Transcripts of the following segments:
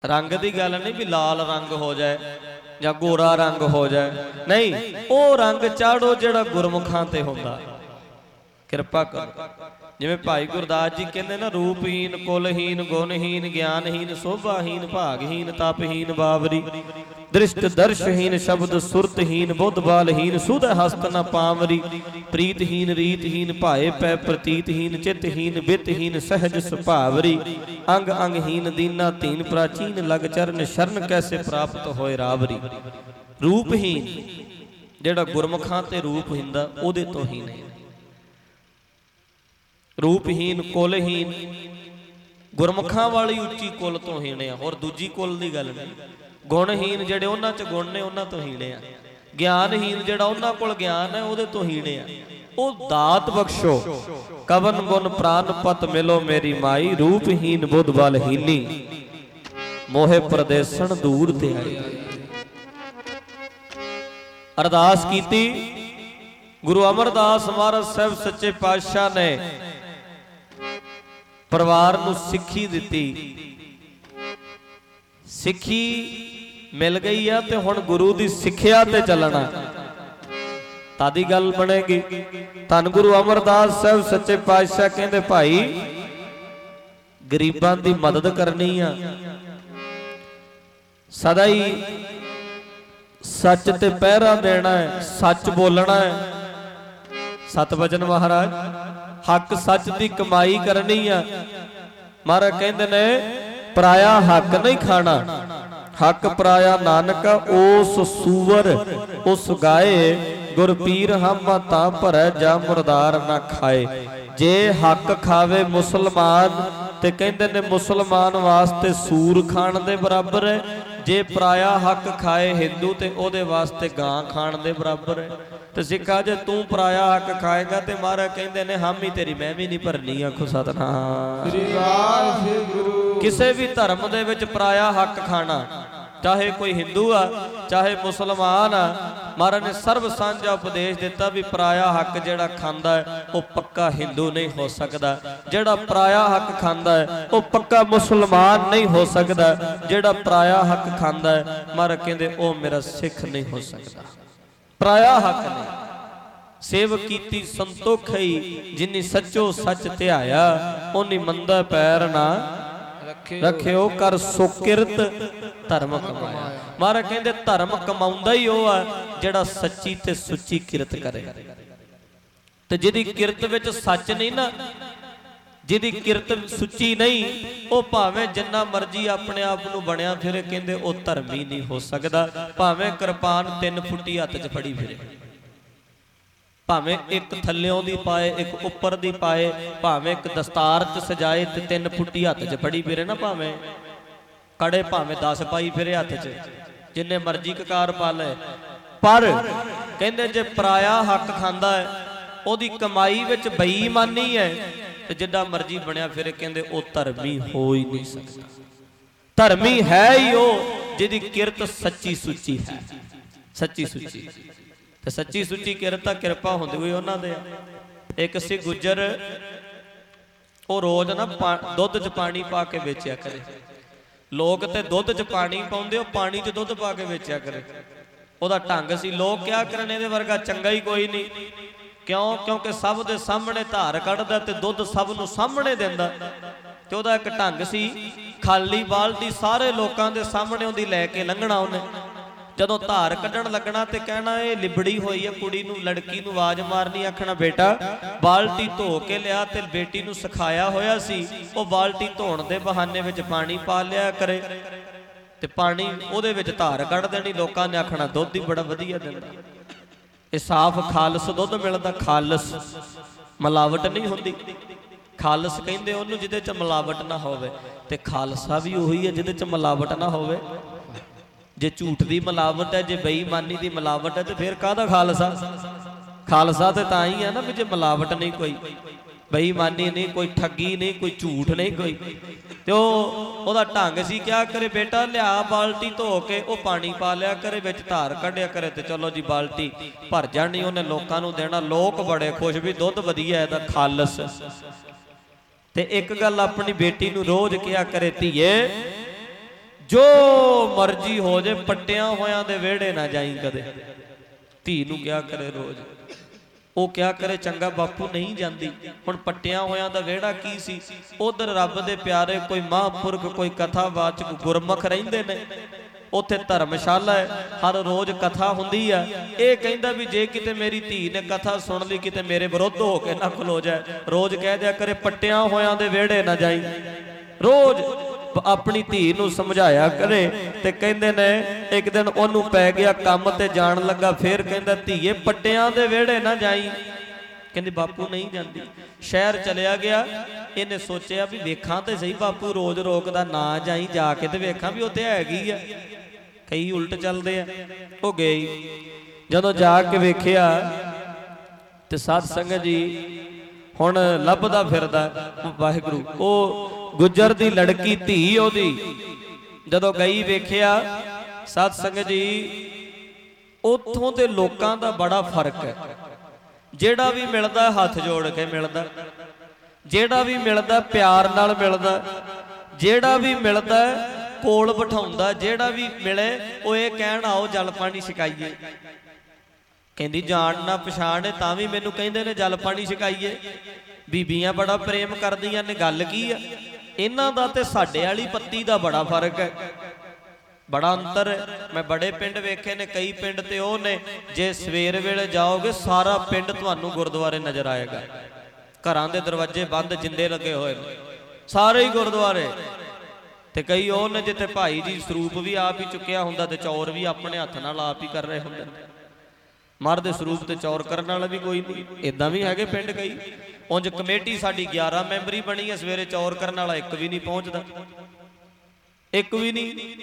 रंग की गल नहीं भी लाल रंग हो जाए या गोरा रंग हो जाए, नहीं, वो रंग चाड़ो जिहड़ा गुरमुखां ते हुंदा। किरपा करो। जिवें भाई गुरदास जी कहते ना, रूपहीन कुलहीन गुणहीन ज्ञानहीन शोभाहीन भागहीन तपहीन बावरी, दृष्ट दर्शहीन शब्द सुरतहीन बुद्ध बालहीन सुध हस्त न पावरी, प्रीतहीन रीतहीन भाए पै प्रतीतहीन चित्तहीन बितहीन सहज सुभावरी, अंग अंगहीन दीना तीन प्राचीन लग चरण शरण कैसे प्राप्त होए रावरी। रूपहीन जिहड़ा गुरमुखां ते रूप हुंदा उहदे तो हीन है। रूपहीन कुलहीन गुरमुखां वाली उच्ची कुल तो हीने आ, और दूजी कुल की गल नहीं। गुणहीन जिहड़े उन्हां च गुण ने उन्हां तो हीने आ, ज्ञानहीन जिहड़ा उन्हां कोल ज्ञान है उहदे तो हीने आ। ओ दात बख्शो कवन गुण प्राण पत मिलो मेरी माई, रूपहीन बुद्ध बलहीनी मोहे प्रदेशन दूर ते आई। अरदास कीती गुरु अमरदास महाराज साहब सच्चे पातशाह ने परिवार नूं सिक्खी दिती। सिक्खी मिल गई है ते हुण गुरु दी सिक्ख्या ते चलना, तादी गल बनेगी। धन गुरु अमरदास साहब सच्चे पातशाह कहंदे भाई गरीबां दी मदद करनी आ, सदा ही सच ते पहरा देना है, सच बोलना है। सतवचन महाराज हक सच की कमाई करनी है। महाराज कहते ने पराया हक नहीं खाना, हक पराया नानक उस सूवर उस गाए, गुरपीर हम ता भरै जा मुरदार ना खाए। जे हक खावे मुसलमान ते कहते ने मुसलमान वास्ते सूर खाण दे बराबर है, जे पराया हक खाए हिंदू ते ओदे वास्ते गां खाण दे बराबर है। तो सिखा जे तू पराया हक खाएगा तो महाराज कहते ने हम ही तेरी मैं भी नहीं भरनी। आखो सतनाम। किसी भी धर्म दे विच पराया हक खाना, चाहे कोई हिंदू आ चाहे मुसलमान आ, महाराज ने सर्व सांझा उपदेश दिता भी पराया हक जिहड़ा खांदा है वो पक्का हिंदू नहीं हो सकता, जिहड़ा पराया हक खांदा है वो पक्का मुसलमान नहीं हो सकता, जिहड़ा पराया हक खांदा है महाराज कहंदे वो मेरा सिख नहीं हो सकता। पराया हक ने सेव कीती संतोखई, जिन्नी सचो सच ध्याया उन्नी मंदा पैर ना रखियो, कर सुकिरत धर्म कमाया। महाराज कहंदे धर्म कमाउंदा ही वो आ जिहड़ा सच्ची ते सुच्ची किरत करे। ते जिहदी किरत विच सच नहीं ना, जिहदी किरत सुच्ची नहीं, वो भावें जिन्ना मर्जी अपने आप नूं बणिया फिरे कहंदे वो धर्मी नहीं हो सकदा। भावें किरपान 3 फुटी हत्थ च फड़ी फिरे, भावें एक थल्लियों दी पाए एक उपर दी पाए, भावें एक दस्तार च सजाए ते 3 फुटी हत्थ च फड़ी फिरे ना, भावें कड़े भावें 10 पाई फिरे हत्थ च, जिन्ने मर्जी ककार पा ले। पर कहंदे जे पराया हक खांदा है ओदी कमाई विच बेईमानी है ते जिड्डा मर्जी बनिया फिरे कहंदे ओ धर्मी हो ही नहीं सकता। धर्मी है ही वो जिहदी किरत सच्ची सुच्ची है, सच्ची सुच्ची ते सच्ची सुच्ची किरत दा किरपा हुंदी होई उन्हां दे। एक सी गुज्जर वो रोज ना दुध च पानी पा के बेचिया करे। लोग ते दुध च पानी पाउंदे, ओ पानी च दुध पा के बेचिया करे। ओदा ढंग सी, लोग क्या करन इहदे वर्गा चंगा ही कोई नहीं। क्यों? क्योंकि सब दे सामने धार कढ़दा ते दुध सब नूं सामने दिंदा। ते ओदा एक ढंग सी, खाली बाल्टी सारे लोकां दे सामने ओदी लैके लंघना उहने। जदों धार कढ़ण लगना ते कहना ये लिबड़ी होई है, कुड़ी नूं लड़की नूं आवाज मारनी, आखना बेटा बाल्टी धो के लिया। ते बेटी नूं सिखाया होया सी ओ बाल्टी धोण दे बहाने विच पानी पा लिया करे ते पानी ओहदे विच धार कढ़ देनी। लोकां ने आखना दुध ही बड़ा वधिया दिंदा, ये साफ खालस दुध मिलदा। खालस मिलावट नहीं हुंदी। खालस कहंदे ओनू जिहदे च मिलावट ना होवे, ते खालसा भी उही है जिहदे च मिलावट ना होवे। जे झूठ की मिलावट है, जे बेईमानी की मिलावट है, तो फिर काहदा खालसा? खालसा तो तां ही है ना भी जे मिलावट नहीं, कोई बेईमानी नहीं, कोई ठगी नहीं, कोई झूठ नहीं कोई। तो ओदा ढंग सी क्या करे, बेटा लिया बाल्टी धो के वो पानी पा लिया करे, विच धार कढ़िया करे, तो चलो जी बाल्टी भर जानी, उन्हें लोकां नूं देना। लोग बड़े खुश भी दुध वधिया है, खालस। ते एक गल अपनी बेटी नूं रोज किया करे, धीए ਜੋ ਮਰਜ਼ੀ ਹੋ ਜੇ, ਪੱਟਿਆਂ ਹੋਇਆਂ ਦੇ ਵਿਹੜੇ ਨਾ ਜਾਈ ਕਦੇ। ਧੀ ਨੂੰ ਕਿਹਾ ਕਰੇ ਰੋਜ਼, ਉਹ ਕਿਹਾ ਕਰੇ ਚੰਗਾ ਬਾਪੂ ਨਹੀਂ ਜਾਂਦੀ। ਹੁਣ ਪੱਟਿਆਂ ਹੋਇਆਂ ਦਾ ਵਿਹੜਾ ਕੀ ਸੀ? ਉਧਰ ਰੱਬ ਦੇ ਪਿਆਰੇ ਕੋਈ ਮਹਾਂਪੁਰਖ, ਕੋਈ ਕਥਾਵਾਚਕ ਗੁਰਮੁਖ ਰਹਿੰਦੇ ਨੇ, ਉੱਥੇ ਧਰਮਸ਼ਾਲਾ ਹੈ, ਹਰ ਰੋਜ਼ ਕਥਾ ਹੁੰਦੀ ਆ। ਇਹ ਕਹਿੰਦਾ ਵੀ ਜੇ ਕਿਤੇ ਮੇਰੀ ਧੀ ਨੇ ਕਥਾ ਸੁਣ ਲਈ, ਕਿਤੇ ਮੇਰੇ ਵਿਰੁੱਧ ਹੋ ਕੇ ਨਾ ਖਲੋ ਜਾਏ। ਰੋਜ਼ ਕਹਿ ਦਿਆ ਕਰੇ ਪੱਟਿਆਂ ਹੋਇਆਂ ਦੇ ਵਿਹੜੇ ਨਾ ਜਾਈ। ਰੋਜ਼ ਆਪਣੀ ਧੀ ਨੂੰ ਸਮਝਾਇਆ ਕਰੇ। ਤੇ ਕਹਿੰਦੇ ਨੇ ਇੱਕ ਦਿਨ ਉਹਨੂੰ ਪੈ ਗਿਆ ਕੰਮ ਤੇ ਜਾਣ ਲੱਗਾ, ਫੇਰ ਕਹਿੰਦਾ ਧੀਏ ਪੱਟਿਆਂ ਦੇ ਵਿਹੜੇ ਨਾ ਜਾਈ। ਕਹਿੰਦੀ ਬਾਪੂ ਨਹੀਂ ਜਾਂਦੀ। ਸ਼ਹਿਰ ਚਲਿਆ ਗਿਆ। ਇਹਨੇ ਸੋਚਿਆ ਵੀ ਵੇਖਾਂ ਤੇ ਸਹੀ ਬਾਪੂ ਰੋਜ਼ ਰੋਕਦਾ, ਨਾ ਜਾਈ, ਜਾ ਕੇ ਤੇ ਵੇਖਾਂ ਵੀ ਉੱਥੇ ਹੈਗੀ ਆ। ਕਈ ਉਲਟ ਚੱਲਦੇ ਆ। ਉਹ ਗਈ, ਜਦੋਂ ਜਾ ਕੇ ਵੇਖਿਆ ਤੇ ਸਾਧ ਸੰਗਤ ਜੀ ਹੁਣ ਲੱਭਦਾ ਫਿਰਦਾ ਵਾਹਿਗੁਰੂ। ਉਹ ਗੁੱਜਰ ਦੀ ਲੜਕੀ ਧੀ ਉਹਦੀ ਜਦੋਂ ਗਈ ਵੇਖਿਆ ਸਾਧ ਸੰਗਤ ਜੀ, ਉੱਥੋਂ ਦੇ ਲੋਕਾਂ ਦਾ ਬੜਾ ਫਰਕ ਹੈ। ਜਿਹੜਾ ਵੀ ਮਿਲਦਾ ਹੱਥ ਜੋੜ ਕੇ ਮਿਲਦਾ, ਜਿਹੜਾ ਵੀ ਮਿਲਦਾ ਪਿਆਰ ਨਾਲ ਮਿਲਦਾ, ਜਿਹੜਾ ਵੀ ਮਿਲਦਾ ਕੋਲ ਬਿਠਾਉਂਦਾ, ਜਿਹੜਾ ਵੀ ਮਿਲੇ ਉਹ ਇਹ ਕਹਿਣ ਆਓ ਜਲ ਪਾਣੀ ਛਕਾਈਏ। ਕਹਿੰਦੀ ਜਾਣ ਨਾ ਪਛਾਣ ਤਾਂ ਵੀ ਮੈਨੂੰ ਕਹਿੰਦੇ ਨੇ ਜਲ ਪਾਣੀ ਛਕਾਈਏ। ਬੀਬੀਆਂ ਬੜਾ ਪ੍ਰੇਮ ਕਰਦੀਆਂ ਨੇ, ਗੱਲ ਕੀ ਆ? ਇਹਨਾਂ ਦਾ ਤੇ ਸਾਡੇ ਵਾਲੀ ਪੱਤੀ ਦਾ ਬੜਾ ਫਰਕ ਹੈ, ਬੜਾ ਅੰਤਰ ਹੈ। ਮੈਂ ਬੜੇ ਪਿੰਡ ਵੇਖੇ ਨੇ, ਕਈ ਪਿੰਡ ਤੇ ਉਹ ਨੇ ਜੇ ਸਵੇਰ ਵੇਲੇ ਜਾਓਗੇ ਸਾਰਾ ਪਿੰਡ ਤੁਹਾਨੂੰ ਗੁਰਦੁਆਰੇ ਨਜ਼ਰ ਆਏਗਾ। ਘਰਾਂ ਦੇ ਦਰਵਾਜ਼ੇ ਬੰਦ, ਜਿੰਦੇ ਲੱਗੇ ਹੋਏ ਨੇ, ਸਾਰੇ ਹੀ ਗੁਰਦੁਆਰੇ। ਤੇ ਕਈ ਉਹ ਨੇ ਜਿੱਥੇ ਭਾਈ ਜੀ ਸਰੂਪ ਵੀ ਆਪ ਹੀ ਚੁੱਕਿਆ ਹੁੰਦਾ ਤੇ ਚੌਰ ਵੀ ਆਪਣੇ ਹੱਥ ਨਾਲ ਆਪ ਹੀ ਕਰ ਰਹੇ ਹੁੰਦੇ ਨੇ। ਮਰ ਦੇ ਸਰੂਪ ਤੇ ਚੌਰ ਕਰਨ ਵਾਲਾ ਵੀ ਕੋਈ ਨਹੀਂ। ਇਦਾਂ ਵੀ ਹੈਗੇ ਪਿੰਡ ਕਈ। ਉਂਝ ਕਮੇਟੀ ਸਾਡੀ 11 ਮੈਂਬਰੀ ਬਣੀ ਹੈ, ਸਵੇਰੇ ਚੌਰ ਕਰਨ ਵਾਲਾ ਇੱਕ ਵੀ ਨਹੀਂ ਪਹੁੰਚਦਾ, ਇੱਕ ਵੀ ਨਹੀਂ।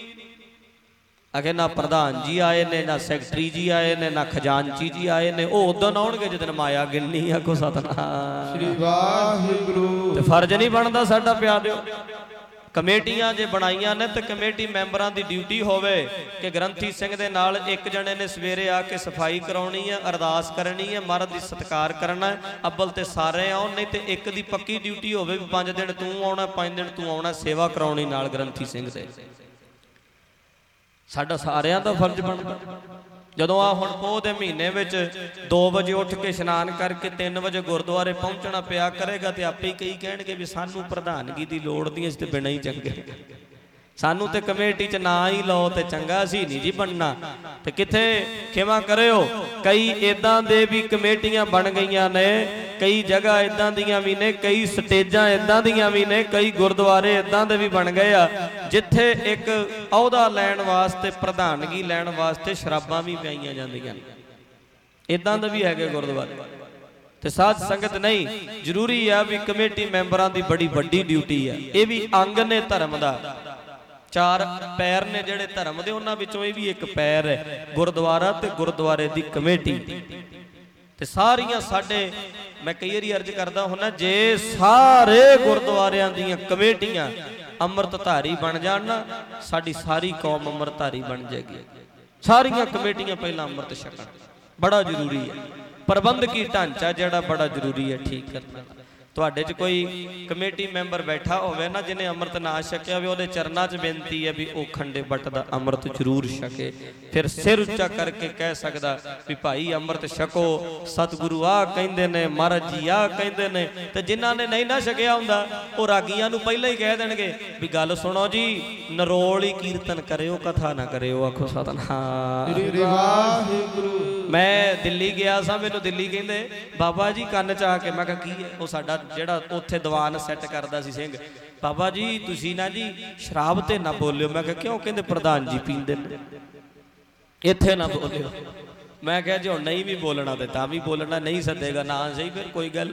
ਅਗੇ ਨਾ ਪ੍ਰਧਾਨ ਜੀ ਆਏ ਨੇ, ਨਾ ਸੈਕਟਰੀ ਜੀ ਆਏ ਨੇ, ਨਾ ਖਜ਼ਾਨਚੀ ਜੀ ਆਏ ਨੇ। ਉਹ ਉਦੋਂ ਆਉਣਗੇ ਜਦੋਂ ਮਾਇਆ ਗਿਣਨੀ ਆਖੋ ਸਤਨਾਮ ਸ੍ਰੀ ਵਾਹਿਗੁਰੂ। ਤੇ ਫਰਜ਼ ਨਹੀਂ ਬਣਦਾ ਸਾਡਾ ਪਿਆ ਦਿਓ। ਕਮੇਟੀਆਂ ਜੇ ਬਣਾਈਆਂ ਨੇ ਤੇ ਕਮੇਟੀ ਮੈਂਬਰਾਂ ਦੀ ਡਿਊਟੀ ਹੋਵੇ ਕਿ ਗ੍ਰੰਥੀ ਸਿੰਘ ਦੇ ਨਾਲ ਇੱਕ ਜਣੇ ਨੇ ਸਵੇਰੇ ਆ ਕੇ ਸਫਾਈ ਕਰਾਉਣੀ ਹੈ, ਅਰਦਾਸ ਕਰਨੀ ਹੈ, ਮਹਾਰਾਜ ਦੀ ਸਤਿਕਾਰ ਕਰਨਾ। ਅੱਬਲ ਤੇ ਸਾਰੇ ਆਉਣ, ਨਹੀਂ ਤੇ ਇੱਕ ਦੀ ਪੱਕੀ ਡਿਊਟੀ ਹੋਵੇ ਵੀ 5 ਦਿਨ ਤੂੰ ਆਉਣਾ, 5 ਦਿਨ ਤੂੰ ਆਉਣਾ, ਸੇਵਾ ਕਰਾਉਣੀ ਨਾਲ ਗ੍ਰੰਥੀ ਸਿੰਘ ਦੇ। ਸਾਡਾ ਸਾਰਿਆਂ ਦਾ ਫਰਜ਼ ਬਣਦਾ। ਜਦੋਂ ਆ ਹੁਣ ਪੋਹ ਦੇ ਮਹੀਨੇ ਵਿੱਚ 2 ਵਜੇ ਉੱਠ ਕੇ ਇਸ਼ਨਾਨ ਕਰਕੇ 3 ਵਜੇ ਗੁਰਦੁਆਰੇ ਪਹੁੰਚਣਾ ਪਿਆ ਕਰੇਗਾ ਤੇ ਆਪੇ ਹੀ ਕਈ ਕਹਿਣਗੇ ਵੀ ਸਾਨੂੰ ਪ੍ਰਧਾਨਗੀ ਦੀ ਲੋੜ ਨਹੀਂ, ਇਸ ਤੇ ਬਿਨਾਂ ਹੀ ਚੰਗੇ, ਸਾਨੂੰ ਤੇ ਕਮੇਟੀ 'ਚ ਨਾ ਹੀ ਲਓ ਤੇ ਚੰਗਾ, ਸੀ ਨਹੀਂ ਜੀ ਬਣਨਾ। ਤੇ ਕਿੱਥੇ ਖਿਮਾ ਕਰਿਓ, ਕਈ ਇਦਾਂ ਦੇ ਵੀ ਕਮੇਟੀਆਂ ਬਣ ਗਈਆਂ ਨੇ, ਕਈ ਜਗ੍ਹਾ ਇਦਾਂ ਦੀਆਂ ਵੀ ਨੇ, ਕਈ ਸਟੇਜਾਂ ਇਦਾਂ ਦੀਆਂ ਵੀ ਨੇ, ਕਈ ਗੁਰਦੁਆਰੇ ਇਦਾਂ ਦੇ ਵੀ ਬਣ ਗਏ ਆ ਜਿੱਥੇ ਇੱਕ ਅਹੁਦਾ ਲੈਣ ਵਾਸਤੇ, ਪ੍ਰਧਾਨਗੀ ਲੈਣ ਵਾਸਤੇ ਸ਼ਰਾਬਾਂ ਵੀ ਪਿਆਈਆਂ ਜਾਂਦੀਆਂ ਨੇ। ਇਦਾਂ ਦੇ ਵੀ ਹੈਗੇ ਗੁਰਦੁਆਰੇ। ਤੇ ਸਾਧ ਸੰਗਤ ਨਹੀਂ, ਜ਼ਰੂਰੀ ਆ ਵੀ ਕਮੇਟੀ ਮੈਂਬਰਾਂ ਦੀ ਬੜੀ ਵੱਡੀ ਡਿਊਟੀ ਆ। ਇਹ ਵੀ ਅੰਗ ਨੇ ਧਰਮ ਦਾ। 4 ਪੈਰ ਨੇ ਜਿਹੜੇ ਧਰਮ ਦੇ, ਉਹਨਾਂ ਵਿੱਚੋਂ ਇਹ ਵੀ ਇੱਕ ਪੈਰ ਹੈ ਗੁਰਦੁਆਰਾ ਤੇ ਗੁਰਦੁਆਰੇ ਦੀ ਕਮੇਟੀ। ਤੇ ਸਾਰੀਆਂ ਸਾਡੇ, ਮੈਂ ਕਈ ਵਾਰੀ ਅਰਜ਼ ਕਰਦਾ ਹੁੰਦਾ, ਜੇ ਸਾਰੇ ਗੁਰਦੁਆਰਿਆਂ ਦੀਆਂ ਕਮੇਟੀਆਂ ਅੰਮ੍ਰਿਤਧਾਰੀ ਬਣ ਜਾਣ ਨਾ, ਸਾਡੀ ਸਾਰੀ ਕੌਮ ਅੰਮ੍ਰਿਤਧਾਰੀ ਬਣ ਜਾਏਗੀ। ਸਾਰੀਆਂ ਕਮੇਟੀਆਂ ਪਹਿਲਾਂ ਅੰਮ੍ਰਿਤ ਛਕਣ, ਬੜਾ ਜ਼ਰੂਰੀ ਹੈ। ਪ੍ਰਬੰਧਕੀ ਢਾਂਚਾ ਜਿਹੜਾ ਬੜਾ ਜ਼ਰੂਰੀ ਹੈ ਠੀਕ ਕਰਨਾ। ਤੁਹਾਡੇ 'ਚ ਕੋਈ ਕਮੇਟੀ ਮੈਂਬਰ ਬੈਠਾ ਹੋਵੇ ਨਾ ਜਿਹਨੇ ਅੰਮ੍ਰਿਤ ਨਾ ਛਕਿਆ ਹੋਵੇ, ਉਹਦੇ ਚਰਨਾਂ 'ਚ ਬੇਨਤੀ ਹੈ ਵੀ ਉਹ ਖੰਡੇ ਬੱਟ ਦਾ ਅੰਮ੍ਰਿਤ ਜ਼ਰੂਰ ਛਕੇ। ਫਿਰ ਸਿਰ ਉੱਚਾ ਕਰਕੇ ਕਹਿ ਸਕਦਾ ਵੀ ਭਾਈ ਅੰਮ੍ਰਿਤ ਛਕੋ, ਸਤਿਗੁਰੂ ਆਹ ਕਹਿੰਦੇ ਨੇ, ਮਹਾਰਾਜ ਜੀ ਆਹ ਕਹਿੰਦੇ ਨੇ। ਤੇ ਜਿਨ੍ਹਾਂ ਨੇ ਨਹੀਂ ਨਾ ਛਕਿਆ ਹੁੰਦਾ ਉਹ ਰਾਗੀਆਂ ਨੂੰ ਪਹਿਲਾਂ ਹੀ ਕਹਿ ਦੇਣਗੇ ਵੀ ਗੱਲ ਸੁਣੋ ਜੀ, ਨਰੋਲ ਹੀ ਕੀਰਤਨ ਕਰਿਓ, ਕਥਾ ਨਾ ਕਰਿਓ। ਆਖੋ ਸਤਨਾਮ ਸ੍ਰੀ ਵਾਹਿਗੁਰੂ। ਮੈਂ ਦਿੱਲੀ ਗਿਆ ਸਾਂ, ਮੈਨੂੰ ਦਿੱਲੀ ਕਹਿੰਦੇ ਬਾਬਾ ਜੀ ਕੰਨ 'ਚ ਆ ਕੇ, ਮੈਂ ਕਿਹਾ ਕੀ ਹੈ? ਉਹ ਸਾਡਾ ਜਿਹੜਾ ਉੱਥੇ ਦੀਵਾਨ ਸੈੱਟ ਕਰਦਾ ਸੀ ਸਿੰਘ, ਬਾਬਾ ਜੀ ਤੁਸੀਂ ਨਾ ਜੀ ਸ਼ਰਾਬ ਤੇ ਨਾ ਬੋਲਿਓ। ਮੈਂ ਕਿਹਾ ਕਿਉਂ? ਕਹਿੰਦੇ ਪ੍ਰਧਾਨ ਜੀ ਪੀਂਦੇ ਨੇ, ਇੱਥੇ ਨਾ ਬੋਲਿਓ। ਮੈਂ ਕਿਹਾ ਜੇ ਹੁਣ ਨਹੀਂ ਵੀ ਬੋਲਣਾ ਤੇ ਤਾਂ ਵੀ ਬੋਲਣਾ, ਨਹੀਂ ਸੱਦੇਗਾ ਨਾ ਸਹੀ, ਫਿਰ ਕੋਈ ਗੱਲ,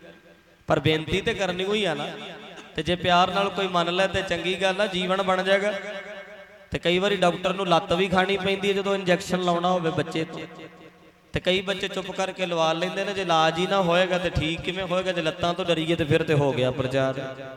ਪਰ ਬੇਨਤੀ ਤੇ ਕਰਨੀ ਹੋਈ ਆ ਨਾ। ਤੇ ਜੇ ਪਿਆਰ ਨਾਲ ਕੋਈ ਮੰਨ ਲੈ ਤੇ ਚੰਗੀ ਗੱਲ ਆ, ਜੀਵਨ ਬਣ ਜਾਏਗਾ। ਤੇ ਕਈ ਵਾਰੀ ਡਾਕਟਰ ਨੂੰ ਲੱਤ ਵੀ ਖਾਣੀ ਪੈਂਦੀ ਹੈ ਜਦੋਂ ਇੰਜੈਕਸ਼ਨ ਲਾਉਣਾ ਹੋਵੇ ਬੱਚੇ ਤੋਂ। ਤੇ ਕਈ ਬੱਚੇ ਚੁੱਪ ਕਰਕੇ ਲਵਾ ਲੈਂਦੇ ਨੇ, ਜੇ ਇਲਾਜ ਹੀ ਨਾ ਹੋਏਗਾ ਤੇ ਠੀਕ ਕਿਵੇਂ ਹੋਏਗਾ? ਜੇ ਲੱਤਾਂ ਤੋਂ ਡਰੀਏ ਤੇ ਫਿਰ ਤੇ ਹੋ ਗਿਆ ਪ੍ਰਚਾਰ।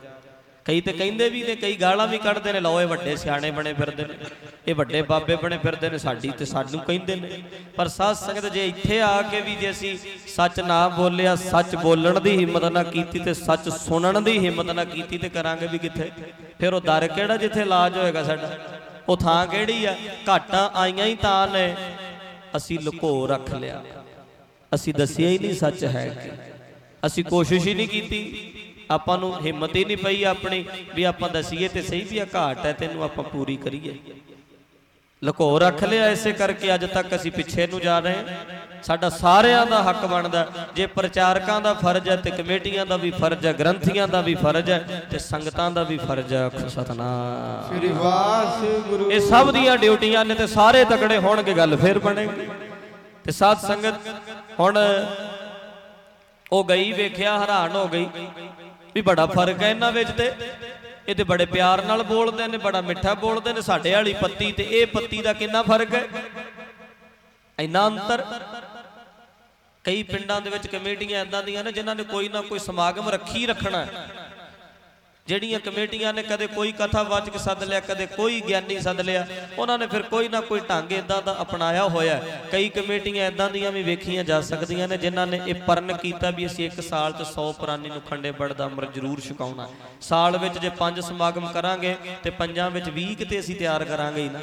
ਕਈ ਤੇ ਕਹਿੰਦੇ ਵੀ ਨੇ, ਕਈ ਗਾਲਾਂ ਵੀ ਕੱਢਦੇ ਨੇ, ਲਓ ਇਹ ਵੱਡੇ ਸਿਆਣੇ ਬਣੇ ਫਿਰਦੇ ਨੇ, ਇਹ ਵੱਡੇ ਬਾਬੇ ਬਣੇ ਫਿਰਦੇ ਨੇ, ਸਾਡੀ ਤੇ ਸਾਨੂੰ ਕਹਿੰਦੇ ਨੇ। ਪਰ ਸਾਧ ਸੰਗਤ ਜੇ ਇੱਥੇ ਆ ਕੇ ਵੀ ਜੇ ਅਸੀਂ ਸੱਚ ਨਾ ਬੋਲਿਆ, ਸੱਚ ਬੋਲਣ ਦੀ ਹਿੰਮਤ ਨਾ ਕੀਤੀ ਤੇ ਸੱਚ ਸੁਣਨ ਦੀ ਹਿੰਮਤ ਨਾ ਕੀਤੀ ਤੇ ਕਰਾਂਗੇ ਵੀ ਕਿੱਥੇ? ਫਿਰ ਉਹ ਦਰ ਕਿਹੜਾ ਜਿੱਥੇ ਇਲਾਜ ਹੋਏਗਾ ਸਾਡਾ? ਉਹ ਥਾਂ ਕਿਹੜੀ ਆ? ਘਾਟਾਂ ਆਈਆਂ ਹੀ ਤਾਂ ਨੇ ਅਸੀਂ ਲੁਕੋ ਰੱਖ ਲਿਆ, ਅਸੀਂ ਦੱਸਿਆ ਹੀ ਨਹੀਂ ਸੱਚ ਹੈ ਕਿ, ਅਸੀਂ ਕੋਸ਼ਿਸ਼ ਹੀ ਨਹੀਂ ਕੀਤੀ, ਆਪਾਂ ਨੂੰ ਹਿੰਮਤ ਹੀ ਨਹੀਂ ਪਈ ਆਪਣੀ ਵੀ ਆਪਾਂ ਦਸੀਏ ਤੇ ਸਹੀ ਵੀ ਆ ਘਾਟ ਹੈ ਤੈਨੂੰ ਆਪਾਂ ਪੂਰੀ ਕਰੀਏ। ਲੁਕੋ ਰੱਖ ਲਿਆ, ਇਸੇ ਕਰਕੇ ਅੱਜ ਤੱਕ ਅਸੀਂ ਪਿੱਛੇ ਨੂੰ ਜਾ ਰਹੇ ਹਾਂ। ਸਾਡਾ ਸਾਰਿਆਂ ਦਾ ਹੱਕ ਬਣਦਾ, ਜੇ ਪ੍ਰਚਾਰਕਾਂ ਦਾ ਫਰਜ਼ ਹੈ ਤੇ ਕਮੇਟੀਆਂ ਦਾ ਵੀ ਫਰਜ਼ ਹੈ, ਗ੍ਰੰਥੀਆਂ ਦਾ ਵੀ ਫਰਜ਼ ਹੈ ਤੇ ਸੰਗਤਾਂ ਦਾ ਵੀ ਫਰਜ਼ ਹੈ। ਸਤਨਾਮ ਸ੍ਰੀ ਵਾਹਿਗੁਰੂ। ਇਹ ਸਭ ਦੀਆਂ ਡਿਊਟੀਆਂ ਨੇ ਤੇ ਸਾਰੇ ਤਕੜੇ ਹੋਣਗੇ ਗੱਲ ਫੇਰ ਬਣੇਗੀ। ਤੇ ਸਾਧ ਸੰਗਤ ਹੁਣ ਉਹ ਗਈ, ਵੇਖਿਆ, ਹੈਰਾਨ ਹੋ ਗਈ ਵੀ ਬੜਾ ਫਰਕ ਹੈ ਇਹਨਾਂ ਵਿੱਚ, ਤੇ ਇਹ ਤੇ ਬੜੇ ਪਿਆਰ ਨਾਲ ਬੋਲਦੇ ਨੇ, ਬੜਾ ਮਿੱਠਾ ਬੋਲਦੇ ਨੇ, ਸਾਡੇ ਵਾਲੀ ਪੱਤੀ ਤੇ ਇਹ ਪੱਤੀ ਦਾ ਕਿੰਨਾ ਫਰਕ ਹੈ, ਇੰਨਾ ਅੰਤਰ। ਕਈ ਪਿੰਡਾਂ ਦੇ ਵਿੱਚ ਕਮੇਟੀਆਂ ਇਦਾਂ ਦੀਆਂ ਨੇ ਜਿਨ੍ਹਾਂ ਨੇ ਕੋਈ ਨਾ ਕੋਈ ਸਮਾਗਮ ਰੱਖੀ ਰੱਖਣਾ, ਜਿਹੜੀਆਂ ਕਮੇਟੀਆਂ ਨੇ ਕਦੇ ਕੋਈ ਕਥਾਵਾਚਕ ਸੱਦ ਲਿਆ, ਕਦੇ ਕੋਈ ਗਿਆਨੀ ਸੱਦ ਲਿਆ, ਉਹਨਾਂ ਨੇ ਫਿਰ ਕੋਈ ਨਾ ਕੋਈ ਢੰਗ ਇਦਾਂ ਦਾ ਅਪਣਾਇਆ ਹੋਇਆ। ਕਈ ਕਮੇਟੀਆਂ ਇਦਾਂ ਦੀਆਂ ਵੀ ਵੇਖੀਆਂ ਜਾ ਸਕਦੀਆਂ ਨੇ ਜਿਨ੍ਹਾਂ ਨੇ ਇਹ ਪਰਨ ਕੀਤਾ ਵੀ ਅਸੀਂ 1 ਸਾਲ 'ਚ 100 ਪ੍ਰਾਨੀ ਨੂੰ ਖੰਡੇ ਬੜ ਦਾ ਅੰਮ੍ਰਿਤ ਜ਼ਰੂਰ ਛਕਾਉਣਾ। ਸਾਲ ਵਿੱਚ ਜੇ 5 ਸਮਾਗਮ ਕਰਾਂਗੇ ਤੇ 5 ਵਿੱਚ 20 ਕਿਤੇ ਅਸੀਂ ਤਿਆਰ ਕਰਾਂਗੇ ਹੀ ਨਾ,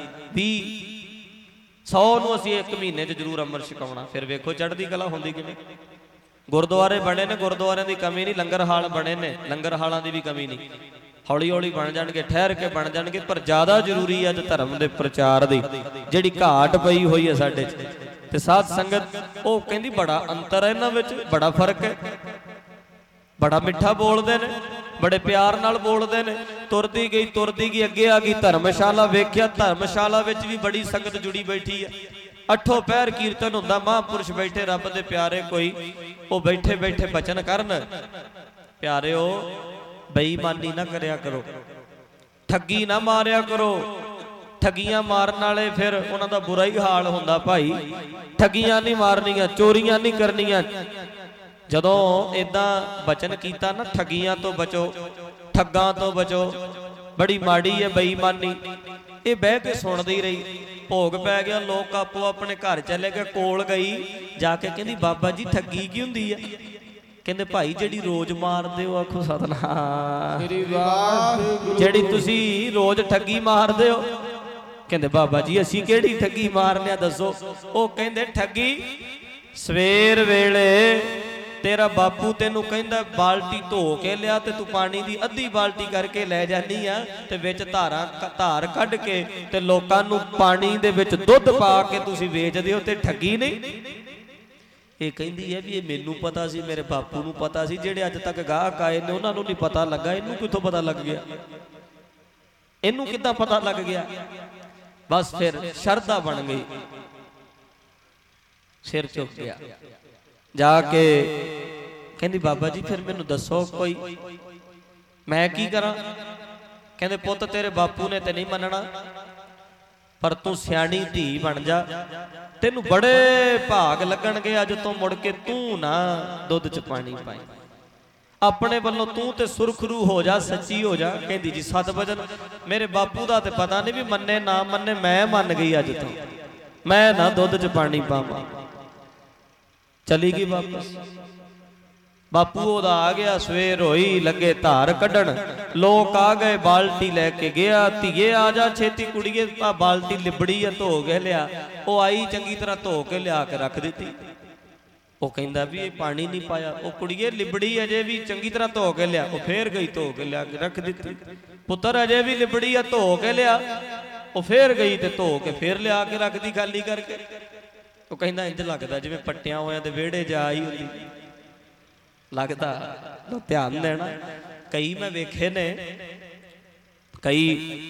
100 ਨੂੰ ਅਸੀਂ 1 ਮਹੀਨੇ 'ਚ ਜ਼ਰੂਰ ਅੰਮ੍ਰਿਤ ਛਕਾਉਣਾ। ਫਿਰ ਵੇਖੋ ਚੜ੍ਹਦੀ ਕਲਾ ਹੁੰਦੀ ਕਿਵੇਂ। ਗੁਰਦੁਆਰੇ ਬਣੇ ਨੇ, ਗੁਰਦੁਆਰਿਆਂ ਦੀ ਕਮੀ ਨਹੀਂ, ਲੰਗਰ ਹਾਲ ਬਣੇ ਨੇ, ਲੰਗਰ ਹਾਲਾਂ ਦੀ ਵੀ ਕਮੀ ਨਹੀਂ, ਹੌਲੀ ਹੌਲੀ ਬਣ ਜਾਣਗੇ, ਠਹਿਰ ਕੇ ਬਣ ਜਾਣਗੇ। ਪਰ ਜ਼ਿਆਦਾ ਜ਼ਰੂਰੀ ਅੱਜ ਧਰਮ ਦੇ ਪ੍ਰਚਾਰ ਦੀ ਜਿਹੜੀ ਘਾਟ ਪਈ ਹੋਈ ਹੈ ਸਾਡੇ 'ਚ। ਤੇ ਸਾਧ ਸੰਗਤ ਉਹ ਕਹਿੰਦੀ ਬੜਾ ਅੰਤਰ ਹੈ ਇਹਨਾਂ ਵਿੱਚ, ਬੜਾ ਫਰਕ ਹੈ, ਬੜਾ ਮਿੱਠਾ ਬੋਲਦੇ ਨੇ, ਬੜੇ ਪਿਆਰ ਨਾਲ ਬੋਲਦੇ ਨੇ। ਤੁਰਦੀ ਗਈ ਅੱਗੇ ਆ ਗਈ ਧਰਮਸ਼ਾਲਾ, ਵੇਖਿਆ ਧਰਮਸ਼ਾਲਾ ਵਿੱਚ ਵੀ ਬੜੀ ਸੰਗਤ ਜੁੜੀ ਬੈਠੀ ਹੈ। 8 ਪਹਿਰ ਕੀਰਤਨ ਹੁੰਦਾ, ਮਹਾਂਪੁਰਸ਼ ਬੈਠੇ ਰੱਬ ਦੇ ਪਿਆਰੇ, ਕੋਈ ਉਹ ਬੈਠੇ ਬੈਠੇ ਬਚਨ ਕਰਨ, ਪਿਆਰਿਓ ਬੇਈਮਾਨੀ ਨਾ ਕਰਿਆ ਕਰੋ, ਠੱਗੀ ਨਾ ਮਾਰਿਆ ਕਰੋ। ਠੱਗੀਆਂ ਮਾਰਨ ਵਾਲੇ ਫਿਰ ਉਹਨਾਂ ਦਾ ਬੁਰਾ ਹੀ ਹਾਲ ਹੁੰਦਾ ਭਾਈ। ਠੱਗੀਆਂ ਨਹੀਂ ਮਾਰਨੀਆਂ, ਚੋਰੀਆਂ ਨਹੀਂ ਕਰਨੀਆਂ। ਜਦੋਂ ਇਦਾਂ ਬਚਨ ਕੀਤਾ ਨਾ, ਠੱਗੀਆਂ ਤੋਂ ਬਚੋ, ਠੱਗਾਂ ਤੋਂ ਬਚੋ, ਬੜੀ ਮਾੜੀ ਹੈ ਬੇਈਮਾਨੀ। ਇਹ ਬਹਿ ਕੇ ਸੁਣਦੀ ਰਹੀ, ਭੋਗ ਪੈ ਗਿਆ, ਲੋਕ ਆਪੋ ਆਪਣੇ ਘਰ ਚਲੇ ਗਏ। ਕੋਲ ਗਈ ਜਾ ਕੇ ਕਹਿੰਦੀ ਬਾਬਾ ਜੀ ਠੱਗੀ ਕੀ ਹੁੰਦੀ ਹੈ? ਕਹਿੰਦੇ ਭਾਈ ਜਿਹੜੀ ਰੋਜ਼ ਮਾਰਦੇ ਹੋ। ਆਖੋ ਸਤਨਾਮ, ਜਿਹੜੀ ਤੁਸੀਂ ਰੋਜ਼ ਠੱਗੀ ਮਾਰਦੇ ਹੋ। ਕਹਿੰਦੇ ਬਾਬਾ ਜੀ ਅਸੀਂ ਕਿਹੜੀ ਠੱਗੀ ਮਾਰਨੇ ਆ ਦੱਸੋ। ਉਹ ਕਹਿੰਦੇ ਠੱਗੀ ਸਵੇਰ ਵੇਲੇ ਤੇਰਾ ਬਾਪੂ ਤੈਨੂੰ ਕਹਿੰਦਾ ਬਾਲਟੀ ਧੋ ਕੇ ਲਿਆ ਤੇ ਤੂੰ ਪਾਣੀ ਦੀ ਅੱਧੀ ਬਾਲਟੀ ਕਰਕੇ ਲੈ ਜਾਨੀ ਆ ਤੇ ਵਿੱਚ ਧਾਰ ਕੱਢ ਕੇ ਤੇ ਲੋਕਾਂ ਨੂੰ ਪਾਣੀ ਦੇ ਵਿੱਚ ਦੁੱਧ ਪਾ ਕੇ ਤੁਸੀਂ ਵੇਚਦੇ ਹੋ, ਤੇ ਠੱਗੀ ਨਹੀਂ। ਇਹ ਕਹਿੰਦੀ ਹੈ ਵੀ ਇਹ ਮੈਨੂੰ ਪਤਾ ਸੀ, ਮੇਰੇ ਬਾਪੂ ਨੂੰ ਪਤਾ ਸੀ, ਜਿਹੜੇ ਅੱਜ ਤੱਕ ਗਾਹਕ ਆਏ ਨੇ ਉਹਨਾਂ ਨੂੰ ਨਹੀਂ ਪਤਾ ਲੱਗਾ, ਇਹਨੂੰ ਕਿੱਥੋਂ ਪਤਾ ਲੱਗ ਗਿਆ? ਇਹਨੂੰ ਕਿੱਦਾਂ ਪਤਾ ਲੱਗ ਗਿਆ? ਬਸ ਫਿਰ ਸ਼ਰਧਾ ਬਣ ਗਈ, ਸਿਰ ਝੁਕ ਗਿਆ। ਜਾ ਕੇ ਕਹਿੰਦੀ ਬਾਬਾ ਜੀ ਫਿਰ ਮੈਨੂੰ ਦੱਸੋ ਕੋਈ, ਮੈਂ ਕੀ ਕਰਾਂ? ਕਹਿੰਦੇ ਪੁੱਤ ਤੇਰੇ ਬਾਪੂ ਨੇ ਤੇ ਨਹੀਂ ਮੰਨਣਾ, ਪਰ ਤੂੰ ਸਿਆਣੀ ਧੀ ਬਣ ਜਾ, ਤੈਨੂੰ ਬੜੇ ਭਾਗ ਲੱਗਣਗੇ। ਅੱਜ ਤੋਂ ਮੁੜ ਕੇ ਤੂੰ ਨਾ ਦੁੱਧ 'ਚ ਪਾਣੀ ਪਾਈ, ਆਪਣੇ ਵੱਲੋਂ ਤੂੰ ਤੇ ਸੁਰਖਰੂ ਹੋ ਜਾ, ਸੱਚੀ ਹੋ ਜਾ। ਕਹਿੰਦੀ ਜੀ 7 ਵਜਨ ਮੇਰੇ ਬਾਪੂ ਦਾ ਤੇ ਪਤਾ ਨਹੀਂ ਵੀ ਮੰਨੇ ਨਾ ਮੰਨੇ, ਮੈਂ ਮੰਨ ਗਈ, ਅੱਜ ਤੋਂ ਮੈਂ ਨਾ ਦੁੱਧ 'ਚ ਪਾਣੀ ਪਾਵਾਂ। ਚਲੀ ਗਈ ਵਾਪਸ। ਬਾਪੂ ਉਹਦਾ ਆ ਗਿਆ, ਸਵੇਰ ਹੋਈ, ਲੱਗੇ ਧਾਰ ਕੱਢਣ, ਲੋਕ ਆ ਗਏ, ਬਾਲਟੀ ਲੈ ਕੇ ਗਿਆ। ਧੀਏ ਆ ਜਾ ਛੇਤੀ ਕੁੜੀਏ, ਆ ਬਾਲਟੀ ਲਿਬੜੀ ਆ, ਧੋ ਕੇ ਲਿਆ। ਉਹ ਆਈ, ਚੰਗੀ ਤਰ੍ਹਾਂ ਧੋ ਕੇ ਲਿਆ ਕੇ ਰੱਖ ਦਿੱਤੀ। ਉਹ ਕਹਿੰਦਾ ਵੀ ਇਹ ਪਾਣੀ ਨਹੀਂ ਪਾਇਆ। ਉਹ ਕੁੜੀਏ ਲਿਬੜੀ ਅਜੇ ਵੀ, ਚੰਗੀ ਤਰ੍ਹਾਂ ਧੋ ਕੇ ਲਿਆ। ਉਹ ਫੇਰ ਗਈ, ਧੋ ਕੇ ਲਿਆ ਕੇ ਰੱਖ ਦਿੱਤੀ। ਪੁੱਤਰ ਅਜੇ ਵੀ ਲਿਬੜੀ ਆ, ਧੋ ਕੇ ਲਿਆ। ਉਹ ਫੇਰ ਗਈ ਤੇ ਧੋ ਕੇ ਫੇਰ ਲਿਆ ਕੇ ਰੱਖਦੀ ਖਾਲੀ ਕਰਕੇ। ਉਹ ਕਹਿੰਦਾ ਇੰਜ ਲੱਗਦਾ ਜਿਵੇਂ ਪੱਟਿਆਂ ਹੋਇਆਂ ਦੇ ਵਿਹੜੇ ਜਾ ਆਈ ਹੁੰਦੀ, ਲੱਗਦਾ। ਧਿਆਨ ਦੇਣਾ, ਕਈ ਮੈਂ ਵੇਖੇ ਨੇ, ਕਈ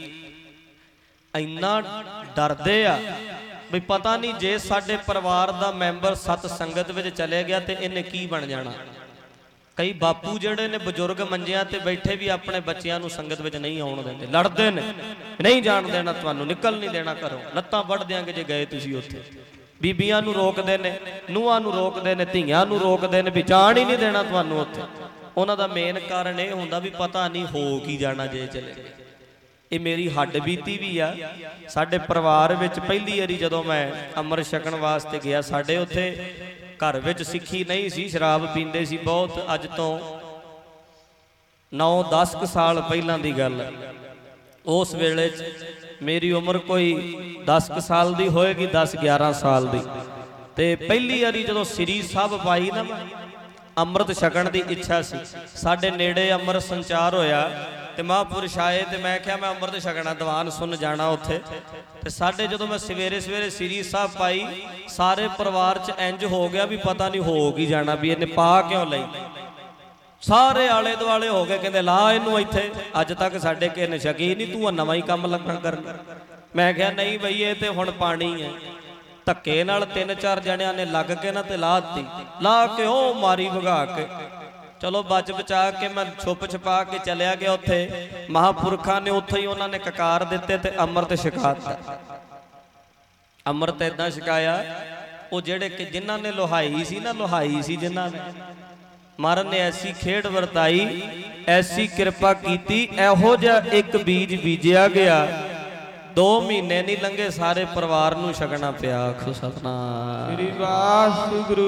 ਇੰਨਾ ਡਰਦੇ ਆ ਵੀ ਪਤਾ ਨਹੀਂ ਜੇ ਸਾਡੇ ਪਰਿਵਾਰ ਦਾ ਮੈਂਬਰ ਸਤ ਸੰਗਤ ਵਿੱਚ ਚਲੇ ਗਿਆ ਤੇ ਇਹਨੇ ਕੀ ਬਣ ਜਾਣਾ। ਕਈ ਬਾਪੂ ਜਿਹੜੇ ਨੇ ਬਜ਼ੁਰਗ ਮੰਜਿਆਂ ਤੇ ਬੈਠੇ ਵੀ ਆਪਣੇ ਬੱਚਿਆਂ ਨੂੰ ਸੰਗਤ ਵਿੱਚ ਨਹੀਂ ਆਉਣ ਦਿੰਦੇ, ਲੜਦੇ ਨੇ, ਨਹੀਂ ਜਾਣ ਦੇਣਾ ਤੁਹਾਨੂੰ, ਨਿਕਲ ਨਹੀਂ ਦੇਣਾ ਘਰੋਂ, ਲੱਤਾਂ ਵੱਢ ਦਿਆਂਗੇ ਜੇ ਗਏ ਤੁਸੀਂ ਉੱਥੇ। ਬੀਬੀਆਂ ਨੂੰ ਰੋਕਦੇ ਨੇ, ਨੂੰਹਾਂ ਨੂੰ ਰੋਕਦੇ ਨੇ, ਧੀਆਂ ਨੂੰ ਰੋਕਦੇ ਨੇ ਵੀ ਜਾਣ ਹੀ ਨਹੀਂ ਦੇਣਾ ਤੁਹਾਨੂੰ ਉੱਥੇ। ਉਹਨਾਂ ਦਾ ਮੇਨ ਕਾਰਨ ਇਹ ਹੁੰਦਾ ਵੀ ਪਤਾ ਨਹੀਂ ਹੋ ਕੀ ਜਾਣਾ ਜੇ ਚਲੇ ਗਏ। ਇਹ ਮੇਰੀ ਹੱਡ ਬੀਤੀ ਵੀ ਆ। ਸਾਡੇ ਪਰਿਵਾਰ ਵਿੱਚ ਪਹਿਲੀ ਵਾਰੀ ਜਦੋਂ ਮੈਂ ਅੰਮ੍ਰਿਤ ਛਕਣ ਵਾਸਤੇ ਗਿਆ, ਸਾਡੇ ਉੱਥੇ ਘਰ ਵਿੱਚ ਸਿੱਖੀ ਨਹੀਂ ਸੀ, ਸ਼ਰਾਬ ਪੀਂਦੇ ਸੀ ਬਹੁਤ। ਅੱਜ ਤੋਂ 9-10 ਸਾਲ ਪਹਿਲਾਂ ਦੀ ਗੱਲ। ਉਸ ਵੇਲੇ 'ਚ मेरी उम्र कोई 10 साल की होएगी, 10-11 साल की। तो पहली बारी जो श्री साहब पाई ना, मैं अमृत छकण की इच्छा सी। साडे नेड़े अमृत संचार होया ते महापुरुष आए तो मैं क्या मैं अमृत छकना, दीवान सुन जाना उत्थे। ते साडे जदों मैं सवेरे सवेरे श्री साहब पाई, सारे परिवार च इंज हो गया भी पता नहीं हो ही जाना भी इन्हें पा क्यों लई। सारे आले दुआले हो गए, कहते ला इनू इत्थे, अज तक साडे किसे ने छकी नहीं, तू नवां ही काम लगा करना। मैं क्या नहीं बई ये तो हुण पानी है। धक्के नाल 3-4 जणियां ने लग के ना ते ला दी, ला के ओ मारी भगा के, चलो बच बचा के मैं छुप छुपा के चलिया गया उत्थे। महापुरखा ने उत्थे ही उन्होंने ककार दिते ते अमृत छकाता। अमृत इदां छकाया वो जेड़े कि जिन्हां ने लोहाई सी ना, लोहाई सी जिन्हां ने, महाराज ने ऐसी खेड़ वरताई, ऐसी कृपा कीती, एहो जिहा एक बीज बीजिया गया, 2 महीने नहीं लंघे सारे परिवार नूं छकना पिया। आखो सतनाम श्री वाहिगुरू।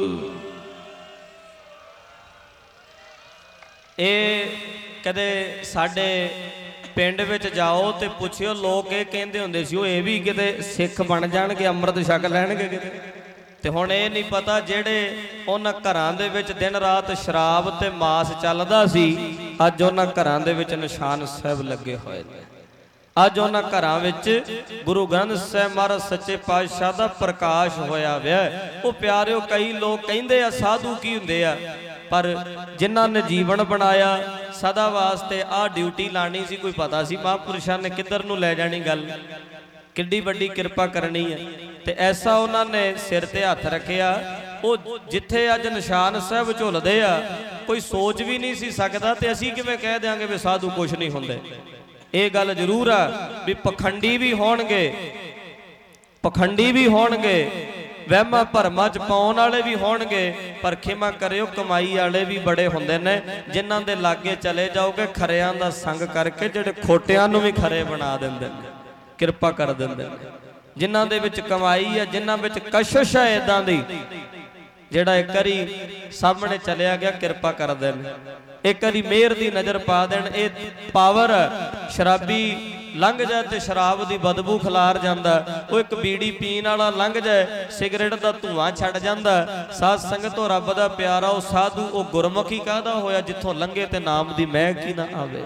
ये कदे साडे पिंड विच जाओ तो पुछियो, लोग ये कहंदे हुंदे सी ये भी किते सिख बन जाणगे, अमृत छक लैणगे किते। ते हुण ये नहीं पता जेड़े उन्हां घरां दे विच दिन रात शराब ते मास चलदा सी, अज उन्हां घरां दे विच निशान साहिब लगे होए ने। अज उन्हां घरां विच गुरु ग्रंथ साहिब महाराज सच्चे पातशाह दा प्रकाश होया विया। वो प्यारिओ कई लोग कहिंदे आ साधु की हुंदे आ, पर जिन्हां ने जीवन बनाया सदा वास्ते आ ड्यूटी लानी सी, कोई पता सी महापुरुषां ने किधर नूं लै जानी गल, किड्डी वड्डी कृपा करनी है। ते ऐसा उन्होंने सिर ते हथ रखिया, वो जिथे अज निशान साहब झुलदे आ कोई सोच भी नहीं सी सकदा, ते असीं किवें कह देंगे भी साधु कुछ नहीं हुंदे। ये गल जरूर आ भी पखंडी भी होणगे, पखंडी भी होणगे, वहमा भरमा च पाउण वाले भी होणगे, पर खिमा करियो कमाई वाले भी बड़े हुंदे ने, जिन्हां दे लागे चले जाओगे खरियां दा संग करके जेड़े खोटियां नूं भी खरे बना दिंदे ने, किरपा कर दिंदे ने। जिन्हां दे विच कमाई है, जिन्हां विच कशिश है इदां दी, जेड़ा एक बारी सामने चलिया गया किरपा कर देन, एक बारी मेहर दी नज़र पा देन। ये पावर शराबी लंघ जाए तो शराब की बदबू खिलार जाता, वो एक बीड़ी पीण वाला लंघ जाए सिगरेट का धुआं छड़ जाता। साध संगत तो रब दा प्यारा वो साधु वो गुरमुखी कहदा होया जिथों लंघे ते नाम दी महक ही ना आवे,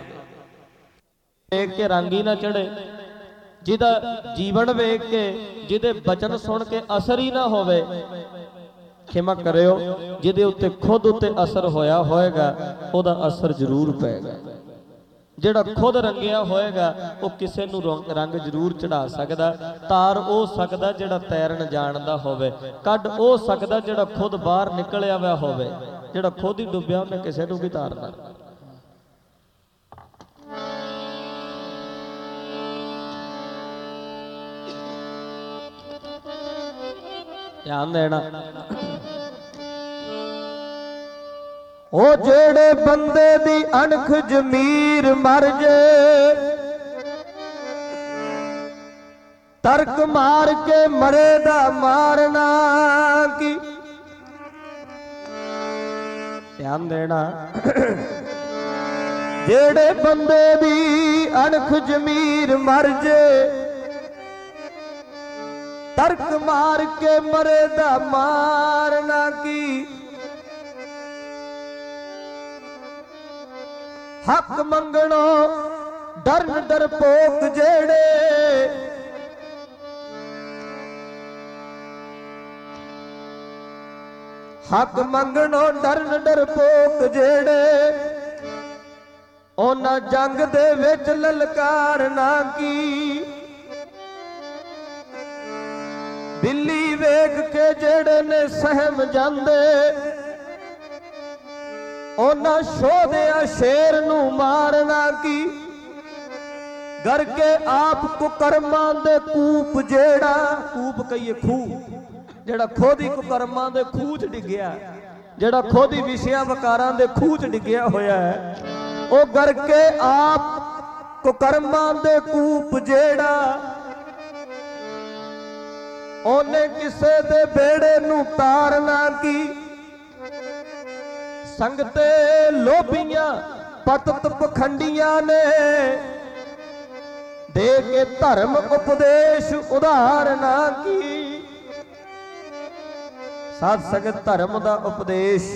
देख के रंग ही ना चढ़े, जिदा जीवन वेख के जिदे बचन सुन के असर ही ना होवे, खिमा करियो जिदे उत्ते खुद उत्ते असर होया होएगा ओदा असर जरूर पेगा। जेड़ा खुद रंगिया होएगा वो किसे नूं रंग जरूर चढ़ा सकदा, तार ओ सकदा जेड़ा तैरन जानदा होवे, कड ओ सकदा जेड़ा खुद बाहर निकलिया हुआ होवे, जेड़ा खुद ही डुबिया उन्हें किसे नूं भी तारना। ध्यान देना, ओ जेड़े बंदे दी अणख जमीर मर जे, तर्क मार के मरे दा मारना की। ध्यान देना, जेड़े बंदे दी अणख जमीर मर जे, तर्क मार के मरे दा मारना की। हक मंगणो डरन डरपोक जेड़े, हक मंगणो डरन डरपोक जेड़े, ओना जंग दे विच ललकारना की। बिल्ली वेख के जेड़े ने सहम जांदे, ओना शोधिया शेर नू मारना की। घर के आप कुकर्मां दे कूप जेड़ा, कूप कहिए खूह, जेड़ा खुद ही कुकर्मां दे खूह च डिग्या, जेड़ा खुद ही विषया वकारां दे खूह च डिग्या होया है, ओ घर के आप कुकर्मां दे कूप जेड़ा, ओने किसे दे बेड़े नू तारना की। संगते लोभियां पतत पखंडियां ने दे के धर्म उपदेश उधार ना की। साध संगत धर्म दा उपदेश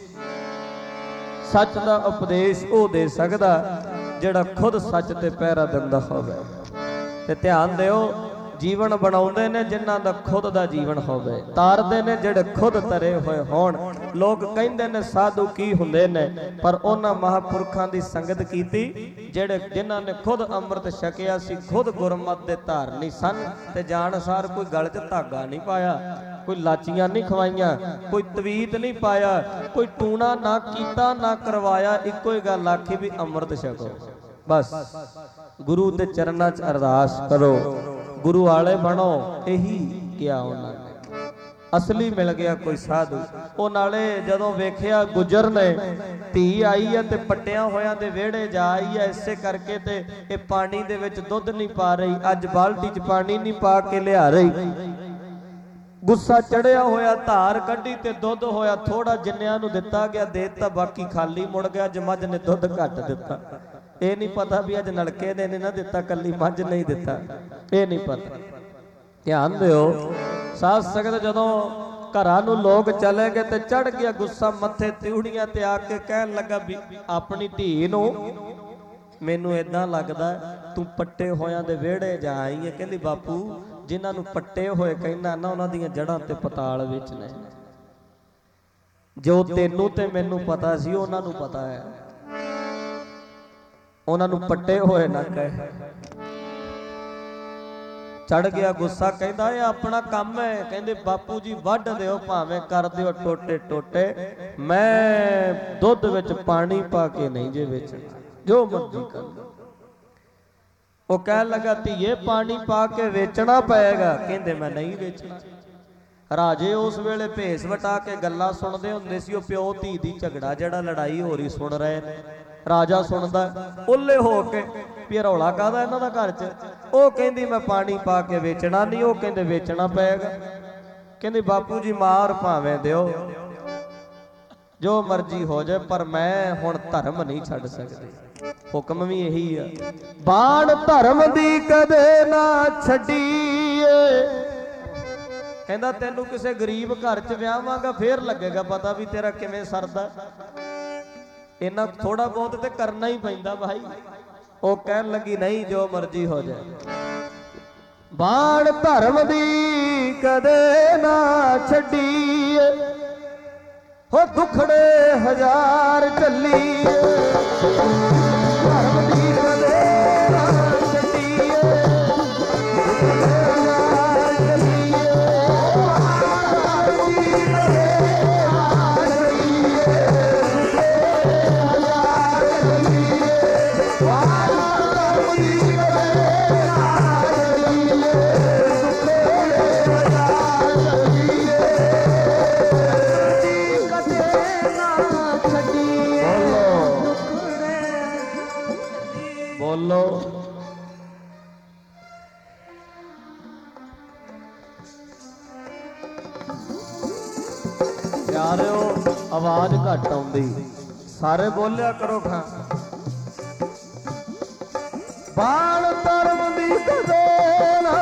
सच दा उपदेश वो दे सकदा जिहड़ा खुद सच ते पहरा दिंदा होवे। ते ध्यान दिओ जीवन बनाउंदे ने जिन्हां दा खुद दा जीवन होवे, तारदे ने जिहड़े खुद तरे होए होण। लोग कहिंदे ने साधु की हुंदे ने, पर उन्हां महापुरखां दी संगत कीती जिहड़े जिन्हां ने खुद अंमृत छकिया सी, खुद गुरमत दे धारनी सन ते जाणसार कोई गल च धागा नहीं पाया, कोई लाचियां नहीं खवाइयां, कोई तवीत नहीं पाया, कोई टूणा ना कीता ना करवाया। इक्को ही गल आखी भी अमृत छको। बस गुरु दे चरनां च अरदास करो, गुरु वाले बनो। यही किया उन्होंने। असली मिल गया कोई साधु। वो नाले जदों वेखिया गुजर ने धी आई है ते पट्टियां होयां दे वेड़े जा आई है, इसे करके ते ये पानी दे विच दुध नहीं पा रही, अज बाल्टी च पानी नहीं पा के लिया रही। गुस्सा चढ़िया होया, धार कड्ढी ते दुध होया थोड़ा, जिन्नियां नूं दिता गया देता, बाकी खाली मुड़ गया। अज मझ ने दुध घट दिता, ये नहीं पता भी अज नलके ने ना दिता, कली मझ नहीं दिता, ये नहीं पता। ध्यान दिओ साध संगत जदों घरां नूं लोग चले गए ते चढ़ गया गुस्सा मत्थे तिउड़ियां ते आके कहन लगा भी अपनी धी नूं मैनूं इदां लगदा तूं पट्टे होयां दे विहड़े जा आई है। कहंदी बापू जिन्हां नूं पट्टे होए कहना ना उन्हां दीयां जड़ां ते पताल विच ने, जो तैनूं ते मैनूं पता सी उन्हां नूं पता है, उन्हां नूं पट्टे होए ना कहे। चढ़ गया गुस्सा, कहंदा ये अपना काम है। कहंदे बापू जी वढ दिओ भावें कर दिओ टोटे टोटे, मैं दुध विच पानी पा के नहीं जे वेचना, जो मर्जी कर लो। वो कह लगा धीए पानी पा के वेचना पएगा। कहंदे मैं नहीं वेचना। राजे उस वेले भेस वटा के गल्लां सुनदे हुंदे सी, ओ प्यो धी दी झगड़ा जिहड़ा लड़ाई हो रही सुन रहे ने। राजा सुनदा उल्ले हो के भी रौला काहदा इन्हां दा घर च। ਉਹ ਕਹਿੰਦੀ मैं पानी पा के वेचना नहीं, वो कहते वेचना पेगा। कहती बापू जी मार भावें दिओ जो मर्जी हो जाए, पर मैं हुण धर्म नहीं छड्ड सकदी। हुक्म भी यही है, बाण धर्म दी कदे ना छड्डीए। कहंदा तैनूं किसे गरीब घर च विआहांगा फिर लगेगा पता भी तेरा किवें सरदा। इन्ना थोड़ा बहुत ते करना ही पैंदा भाई। ਉਹ ਕਹਿਣ ਲੱਗੀ नहीं जो मर्जी हो जाए, बाण धर्म दी कदे ना छड्डीए, हो दुखड़े हजार झल्लीए। धर्म दी कदे ना छड्डीए, दुखड़े हजार झल्लीए। बोलो प्यारिओ, आवाज घट आउंदी, सारे बोलिया करो खां। बाण धर्म दी कदे ना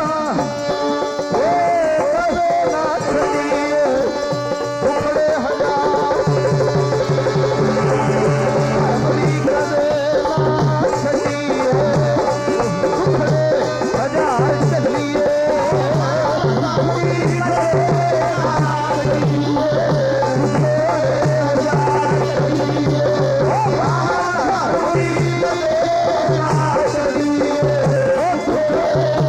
छड्डीए, दुखड़े हजार धर्म दी कदे ना छड्डीए, दुखड़े हजार झल्लीए। Oh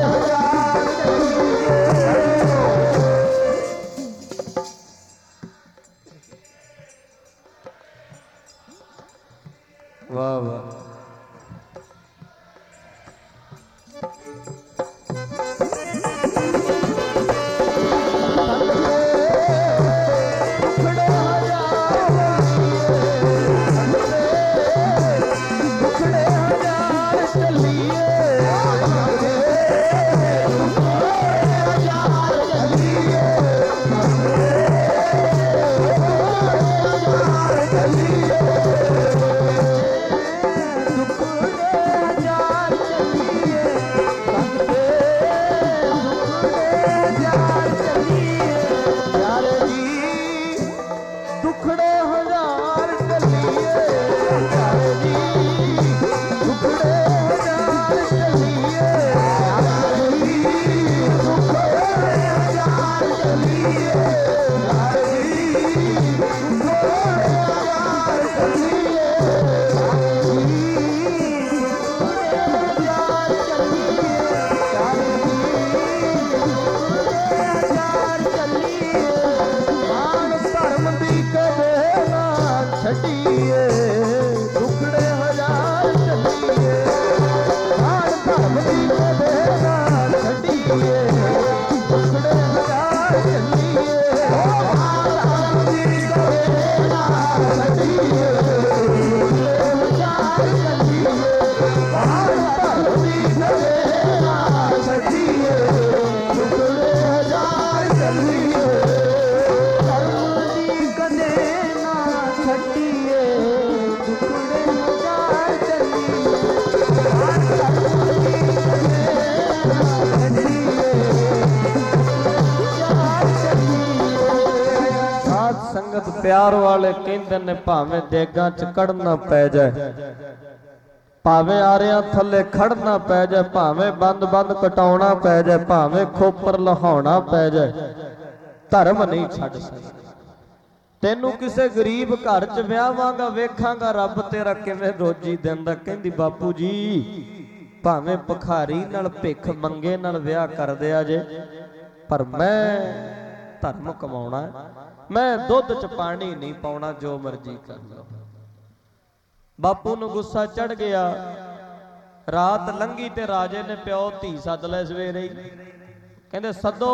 ਸੰਗਤ ਪਿਆਰ ਵਾਲੇ ਕਹਿੰਦੇ ਨੇ ਭਾਵੇਂ ਦੇਗਾਂ 'ਚ ਕੜਨਾ ਪੈ ਜਾਏ, ਭਾਵੇਂ ਆਰਿਆਂ ਥੱਲੇ ਖੜਨਾ ਪੈ ਜਾਏ, ਭਾਵੇਂ ਬੰਦ ਕਟਾਉਣਾ ਪੈ ਜਾਏ, ਭਾਵੇਂ ਖੋਪਰ ਲਹਾਉਣਾ ਪੈ ਜਾਏ, ਧਰਮ ਨਹੀਂ ਛੱਡ ਸਕਦਾ। ਤੈਨੂੰ ਕਿਸੇ ਗਰੀਬ ਘਰ 'ਚ ਵਿਆਹਾਂਗਾ, ਵੇਖਾਂਗਾ ਰੱਬ ਤੇਰਾ ਕਿਵੇਂ ਰੋਜੀ ਦਿੰਦਾ। ਕਹਿੰਦੀ ਬਾਪੂ ਜੀ ਭਾਵੇਂ ਭਿਖਾਰੀ ਨਾਲ ਭਿੱਖ ਮੰਗੇ ਨਾਲ ਵਿਆਹ ਕਰ ਦਿਆ ਜੇ, ਪਰ ਮੈਂ ਧਰਮ ਕਮਾਉਣਾ, ਮੈਂ ਦੁੱਧ 'ਚ ਪਾਣੀ ਨਹੀਂ ਪਾਉਣਾ, ਜੋ ਮਰਜ਼ੀ ਕਰ ਲਓ। ਬਾਪੂ ਨੂੰ ਗੁੱਸਾ ਚੜ ਗਿਆ। ਰਾਤ ਲੰਘੀ ਤੇ ਰਾਜੇ ਨੇ ਪਿਓ ਧੀ ਸੱਦ ਲੈ ਸਵੇਰੇ ਹੀ। ਕਹਿੰਦੇ ਸੱਦੋ,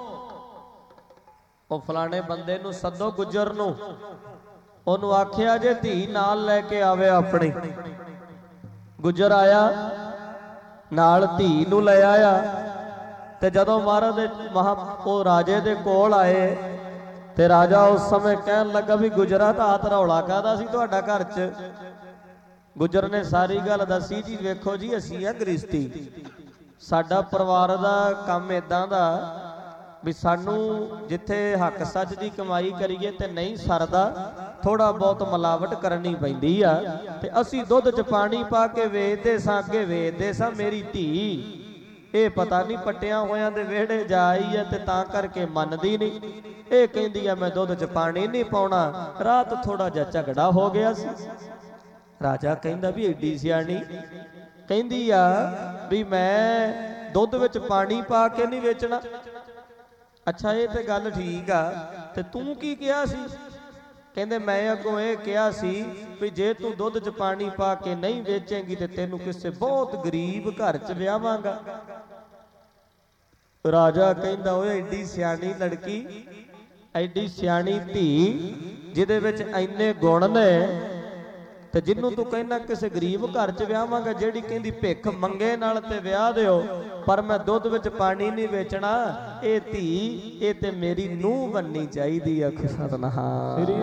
ਉਹ ਫਲਾਣੇ ਬੰਦੇ ਨੂੰ ਸੱਦੋ, ਗੁੱਜਰ ਨੂੰ। ਉਹਨੂੰ ਆਖਿਆ ਜੇ ਧੀ ਨਾਲ ਲੈ ਕੇ ਆਵੇ ਆਪਣੀ। ਗੁੱਜਰ ਆਇਆ, ਨਾਲ ਧੀ ਨੂੰ ਲੈ ਆਇਆ। ਤੇ ਜਦੋਂ ਮਹਾਰਾਜ ਦੇ ਉਹ ਰਾਜੇ ਦੇ ਕੋਲ ਆਏ ਤੇ ਰਾਜਾ ਉਸ ਸਮੇਂ ਕਹਿਣ ਲੱਗਾ ਵੀ ਗੁੱਜਰਾ ਤਾਂ ਹੱਥ ਰੌਲਾ ਕਾਹਦਾ ਸੀ ਤੁਹਾਡਾ ਘਰ 'ਚ। ਗੁੱਜਰ ਨੇ ਸਾਰੀ ਗੱਲ ਦੱਸੀ। ਜੀ ਵੇਖੋ ਜੀ, ਅਸੀਂ ਆ ਗ੍ਰਿਸ਼ਤੀ, ਸਾਡਾ ਪਰਿਵਾਰ ਦਾ ਕੰਮ ਇਦਾਂ ਦਾ ਵੀ ਸਾਨੂੰ ਜਿੱਥੇ ਹੱਕ ਸੱਚ ਦੀ ਕਮਾਈ ਕਰੀਏ ਤੇ ਨਹੀਂ ਸਰਦਾ, ਥੋੜਾ ਬਹੁਤ ਮਿਲਾਵਟ ਕਰਨੀ ਪੈਂਦੀ ਆ। ਤੇ ਅਸੀਂ ਦੁੱਧ 'ਚ ਪਾਣੀ ਪਾ ਕੇ ਵੇਚਦੇ ਸਾਂ, ਅੱਗੇ ਵੇਚਦੇ ਸਾਂ। ਮੇਰੀ ਧੀ ਇਹ ਪਤਾ ਨਹੀਂ ਪੱਟਿਆਂ ਹੋਇਆਂ ਦੇ ਵਿਹੜੇ ਜਾ ਆਈ ਹੈ ਤੇ ਤਾਂ ਕਰਕੇ ਮੰਨਦੀ ਨਹੀਂ। ਇਹ ਕਹਿੰਦੀ ਆ ਮੈਂ ਦੁੱਧ 'ਚ ਪਾਣੀ ਨਹੀਂ ਪਾਉਣਾ। ਰਾਤ ਥੋੜਾ ਜਿਹਾ ਝਗੜਾ ਹੋ ਗਿਆ ਸੀ। ਰਾਜਾ ਕਹਿੰਦਾ ਵੀ ਏਡੀ ਸਿਆਣੀ, ਕਹਿੰਦੀ ਆ ਵੀ ਮੈਂ ਦੁੱਧ ਵਿੱਚ ਪਾਣੀ ਪਾ ਕੇ ਨਹੀਂ ਵੇਚਣਾ। ਅੱਛਾ ਇਹ ਤੇ ਗੱਲ ਠੀਕ ਆ, ਤੇ ਤੂੰ ਕੀ ਕਿਹਾ ਸੀ? ਕਹਿੰਦੇ ਮੈਂ ਅੱਗੋਂ ਇਹ ਕਿਹਾ ਸੀ ਵੀ ਜੇ ਤੂੰ ਦੁੱਧ 'ਚ ਪਾਣੀ ਪਾ ਕੇ ਨਹੀਂ ਵੇਚੇਂਗੀ ਤੇ ਤੈਨੂੰ ਕਿਸੇ ਬਹੁਤ ਗਰੀਬ ਘਰ 'ਚ ਵਿਆਹਾਂਗਾ। ਰਾਜਾ ਕਹਿੰਦਾ ਓਏ ਐਡੀ ਸਿਆਣੀ ਲੜਕੀ, ਐਡੀ ਸਿਆਣੀ ਧੀ ਜਿਹਦੇ ਵਿੱਚ ਇੰਨੇ ਗੁਣ ਨੇ, ਤੇ ਜਿਹਨੂੰ ਤੂੰ ਕਹਿੰਦਾ ਕਿਸੇ ਗਰੀਬ ਘਰ 'ਚ ਵਿਆਹਾਂਗਾ, ਜਿਹੜੀ ਕਹਿੰਦੀ ਭਿੱਖ ਮੰਗੇ ਨਾਲ ਤੇ ਵਿਆਹ ਦਿਓ, ਪਰ ਮੈਂ ਦੁੱਧ ਵਿੱਚ ਪਾਣੀ ਨਹੀਂ ਵੇਚਣਾ। ਇਹ ਧੀ ਇਹ ਤੇ ਮੇਰੀ ਨੂੰਹ ਬਣਨੀ ਚਾਹੀਦੀ ਆ। ਸਤਿਨਾਮ ਸ੍ਰੀ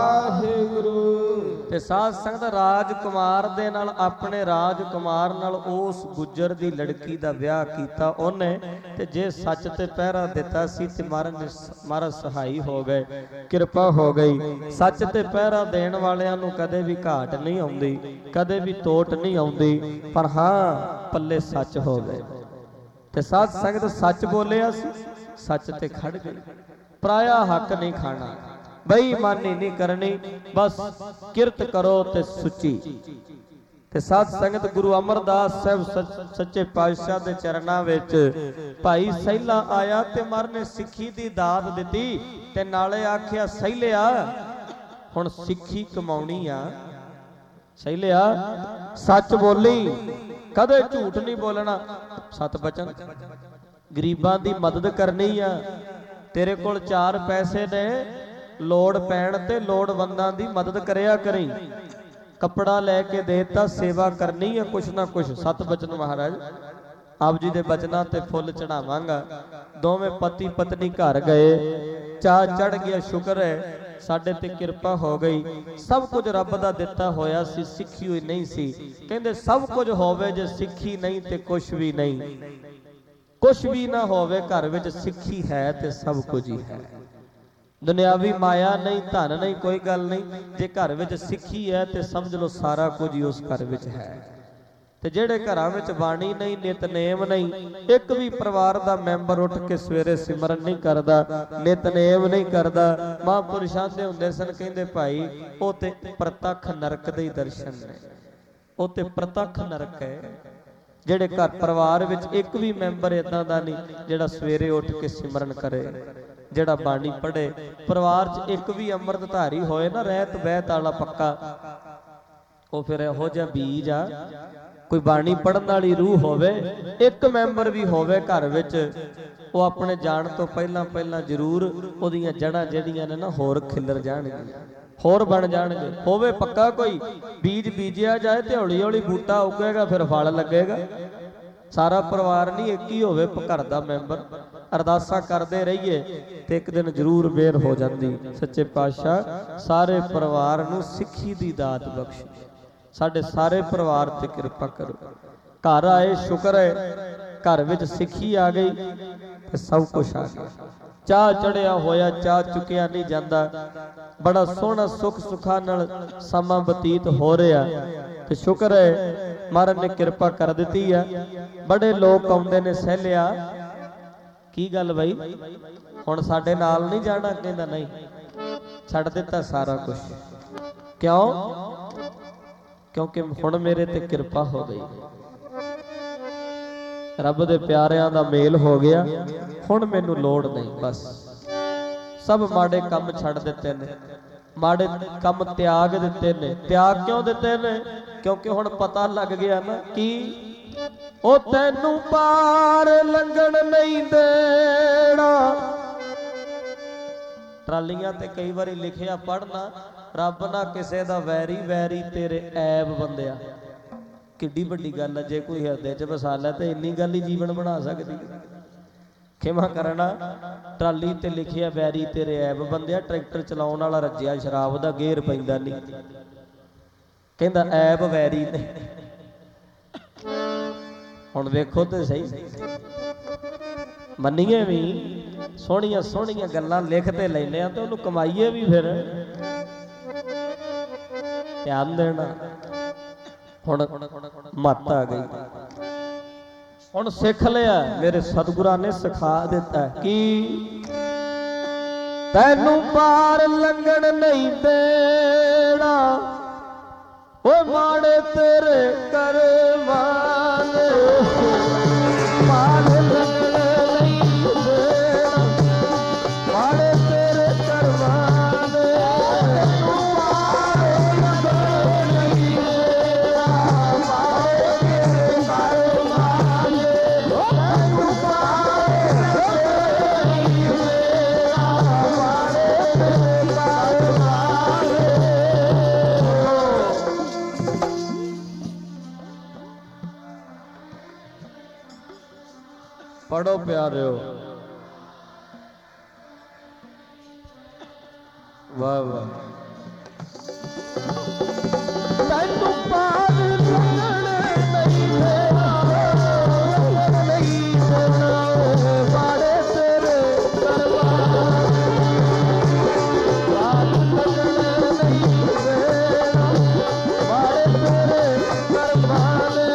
ਵਾਹਿਗੁਰੂ। ਤੇ ਸਾਧ ਸੰਗਤ ਰਾਜਕੁਮਾਰ ਦੇ ਨਾਲ, ਆਪਣੇ ਰਾਜਕੁਮਾਰ ਨਾਲ ਉਸ ਗੁੱਜਰ ਦੀ ਲੜਕੀ ਦਾ ਵਿਆਹ ਕੀਤਾ ਉਹਨੇ। ਤੇ ਜੇ ਸੱਚ ਤੇ ਪਹਿਰਾ ਦਿੱਤਾ ਸੀ ਤੇ ਮਹਾਰਾਜ ਸਹਾਈ ਹੋ ਗਏ, ਕਿਰਪਾ ਹੋ ਗਈ। ਸੱਚ ਤੇ ਪਹਿਰਾ ਦੇਣ ਵਾਲਿਆਂ ਨੂੰ ਕਦੇ ਵੀ ਘਾਟ ਨਹੀਂ ਆਉਂਦੀ, ਕਦੇ ਵੀ ਤੋਟ ਨਹੀਂ ਆਉਂਦੀ, ਪਰ ਹਾਂ ਪੱਲੇ ਸੱਚ ਹੋ ਗਏ। ਤੇ ਸਾਧ ਸੰਗਤ ਸੱਚ ਬੋਲਿਆ ਸੀ, ਸੱਚ ਤੇ ਖੜ ਗਈ। ਪਰਾਇਆ ਹੱਕ ਨਹੀਂ ਖਾਣਾ, ਬੇਈਮਾਨੀ ਨਹੀਂ ਕਰਨੀ, ਬਸ ਕਿਰਤ ਕਰੋ ਤੇ ਸੁੱਚੀ। ਤੇ ਸਾਧ ਸੰਗਤ ਗੁਰੂ ਅਮਰਦਾਸ ਸਾਹਿਬ ਸੱਚੇ ਪਾਤਸ਼ਾਹ ਦੇ ਚਰਨਾਂ ਵਿੱਚ ਭਾਈ ਸਹਿਲਾ ਆਇਆ ਤੇ ਮਹਾਰਾਜ ਨੇ ਸਿੱਖੀ ਦੀ ਦਾਤ ਦਿੱਤੀ। ਤੇ ਨਾਲੇ ਆਖਿਆ ਸਹਿਲਿਆ ਹੁਣ ਸਿੱਖੀ ਕਮਾਉਣੀ ਆ, ਸਹਿਲਿਆ ਸੱਚ ਬੋਲੀ, ਕਦੇ ਝੂਠ ਨਹੀਂ ਬੋਲਣਾ, ਸਤ ਬਚਨ। ਗਰੀਬਾਂ ਦੀ ਮਦਦ ਕਰਨੀ ਆ। ਤੇਰੇ ਕੋਲ 4 ਪੈਸੇ ਨੇ, ਲੋੜ ਪੈਣ ਤੇ ਲੋੜਵੰਦਾਂ ਦੀ ਮਦਦ ਕਰਿਆ ਕਰੀ। ਕੱਪੜਾ ਲੈ ਕੇ ਦੇਤਾ, ਸੇਵਾ ਕਰਨੀ ਹੈ ਕੁਛ ਨਾ ਕੁਛ। ਸਤ ਬਚਨ ਮਹਾਰਾਜ ਆਪ ਜੀ ਦੇ ਬਚਨਾਂ ਤੇ ਫੁੱਲ ਚੜਾਵਾਂਗਾ। ਦੋਵੇਂ ਪਤੀ ਪਤਨੀ ਘਰ ਗਏ, ਚਾਹ ਚੜ ਗਿਆ। ਸ਼ੁਕਰ ਹੈ ਸਾਡੇ ਤੇ ਕਿਰਪਾ ਹੋ ਗਈ। ਸਭ ਕੁਝ ਰੱਬ ਦਾ ਦਿੱਤਾ ਹੋਇਆ ਸੀ, ਸਿੱਖੀ ਹੋਈ ਨਹੀਂ ਸੀ। ਕਹਿੰਦੇ ਸਭ ਕੁਝ ਹੋਵੇ ਜੇ ਸਿੱਖੀ ਨਹੀਂ ਤੇ ਕੁਛ ਵੀ ਨਹੀਂ। ਕੁਛ ਵੀ ਨਾ ਹੋਵੇ ਘਰ ਵਿੱਚ ਸਿੱਖੀ ਹੈ ਤੇ ਸਭ ਕੁਝ ਹੀ ਹੈ। ਦੁਨਿਆਵੀ ਮਾਇਆ ਨਹੀਂ, ਧਨ ਨਹੀਂ, ਕੋਈ ਗੱਲ ਨਹੀਂ। ਜੇ ਘਰ ਵਿੱਚ ਸਿੱਖੀ ਹੈ ਤੇ ਸਮਝ ਲਓ ਸਾਰਾ ਕੁਝ ਹੀ ਉਸ ਘਰ ਵਿੱਚ ਹੈ। ਤੇ ਜਿਹੜੇ ਘਰਾਂ ਵਿੱਚ ਬਾਣੀ ਨਹੀਂ, ਨਿਤਨੇਮ ਨਹੀਂ, ਇੱਕ ਵੀ ਪਰਿਵਾਰ ਦਾ ਮੈਂਬਰ ਉੱਠ ਕੇ ਸਵੇਰੇ ਸਿਮਰਨ ਨਹੀਂ ਕਰਦਾ, ਨਿਤਨੇਮ ਨਹੀਂ ਕਰਦਾ। ਮਹਾਂਪੁਰਸ਼ਾਂ ਦੇ ਹੁੰਦੇ ਸਨ, ਕਹਿੰਦੇ ਭਾਈ ਉਹ ਤੇ ਪ੍ਰਤੱਖ ਨਰਕ ਦੇ ਦਰਸ਼ਨ ਨੇ, ਉਹ ਤੇ ਪ੍ਰਤੱਖ ਨਰਕ ਹੈ। ਜਿਹੜੇ ਘਰ ਪਰਿਵਾਰ ਵਿੱਚ ਇੱਕ ਵੀ ਮੈਂਬਰ ਇਦਾਂ ਦਾ ਨਹੀਂ ਜਿਹੜਾ ਸਵੇਰੇ ਉੱਠ ਕੇ ਸਿਮਰਨ ਕਰੇ, ਜਿਹੜਾ ਬਾਣੀ ਪੜ੍ਹੇ। ਪਰਿਵਾਰ 'ਚ ਇੱਕ ਵੀ ਅੰਮ੍ਰਿਤ ਧਾਰੀ ਹੋਏ ਨਾ, ਰਹਿਤ ਬਹਿਤ ਵਾਲਾ ਪੱਕਾ, ਉਹ ਫਿਰ ਇਹੋ ਜਿਹਾ ਬੀਜ ਆ। ਕੋਈ ਬਾਣੀ ਪੜਨ ਵਾਲੀ ਰੂਹ ਹੋਵੇ, ਇੱਕ ਮੈਂਬਰ ਵੀ ਹੋਵੇ ਘਰ ਵਿੱਚ, ਉਹ ਆਪਣੇ ਜਾਣ ਤੋਂ ਪਹਿਲਾਂ ਜ਼ਰੂਰ ਉਹਦੀਆਂ ਜੜ੍ਹਾਂ ਜਿਹੜੀਆਂ ਨੇ ਨਾ ਹੋਰ ਖਿੱਲਰ ਜਾਣਗੀਆਂ, ਹੋਰ ਬਣ ਜਾਣਗੇ। ਹੋਵੇ ਪੱਕਾ ਕੋਈ ਬੀਜ ਬੀਜਿਆ ਜਾਏ ਤੇ ਹੌਲੀ ਹੌਲੀ ਬੂਟਾ ਉੱਗੇਗਾ, ਫਿਰ ਫਲ ਲੱਗੇਗਾ। ਸਾਰਾ ਪਰਿਵਾਰ ਨਹੀਂ, ਇੱਕ ਹੀ ਹੋਵੇ ਘਰ ਦਾ ਮੈਂਬਰ। ਅਰਦਾਸਾਂ ਕਰਦੇ ਰਹੀਏ ਤੇ ਇੱਕ ਦਿਨ ਜ਼ਰੂਰ ਬੇਰ ਹੋ ਜਾਂਦੀ। ਸੱਚੇ ਪਾਤਸ਼ਾਹ ਸਾਰੇ ਪਰਿਵਾਰ ਨੂੰ ਸਿੱਖੀ ਦੀ ਦਾਤ ਬਖਸ਼ੇ, ਸਾਡੇ ਸਾਰੇ ਪਰਿਵਾਰ ਤੇ ਕਿਰਪਾ ਕਰੋ। ਘਰ ਆਏ ਸ਼ੁਕਰ ਹੈ, घर विच सिक्खी आ गई ते सब कुछ आ गया। चाह चढ़िया होया चाह चुकिया नहीं जाता। बड़ा सोहना सुख सुखा नाल समा बतीत हो रहा ते शुक्र है महाराज ने कृपा कर दी है। बड़े लोग आउंदे ने सहलिया की गल बई हुण साडे नाल नहीं जाना, कहंदा नहीं छड्ड दिता सारा कुछ। क्यों? क्योंकि हुण मेरे ते कृपा हो गई, रब दे प्यारिਆਂ दा मेल हो गया। हुण मैनू लोड़ नहीं, बस सब माड़े काम छड्ड दिते ने, माड़े काम त्याग दिते ने। त्याग क्यों दिते ने? क्योंकि हुण पता लग गया ना कि ओ तैनू पार लंघण नहीं देना। ट्रालियां ते कई बारी लिखिया पढ़ना, रब ना किसे दा वैरी वैरी तेरे ऐब बंदिया। किड्डी वड्डी गल है, जे कोई हृदय च वसा लै तो इन्नी गल ही जीवन बना सकती। खिमा करना, ट्राली ते लिखिया वैरी तेरे ऐब बंदिया। ट्रैक्टर चलाउण वाला रज्जिया शराब दा गेर पैंदा नहीं, कहंदा ऐब वैरी ने। हुण वेखो ते सही, मन्नीए भी सोहणियां सोहणियां गल्लां लिखते लैने आ ते उहनूं कमाईए भी। फिर ध्यान देना, हुण मत आ गई। हुण सिख लिया, मेरे सतगुरां ने सिखा दिता कि तैनू पार लंघण नहीं देना। ओ माड़े तेरे करमां ने पार लंघण नहीं देना। माड़े तेरे करमां ने पढ़ो प्यारियो। वाह वाह। तैनू पार लंघण नहीं देना, नहीं देना। माड़े तेरे करमां पार लंघण नहीं देना। माड़े तेरे करमां ने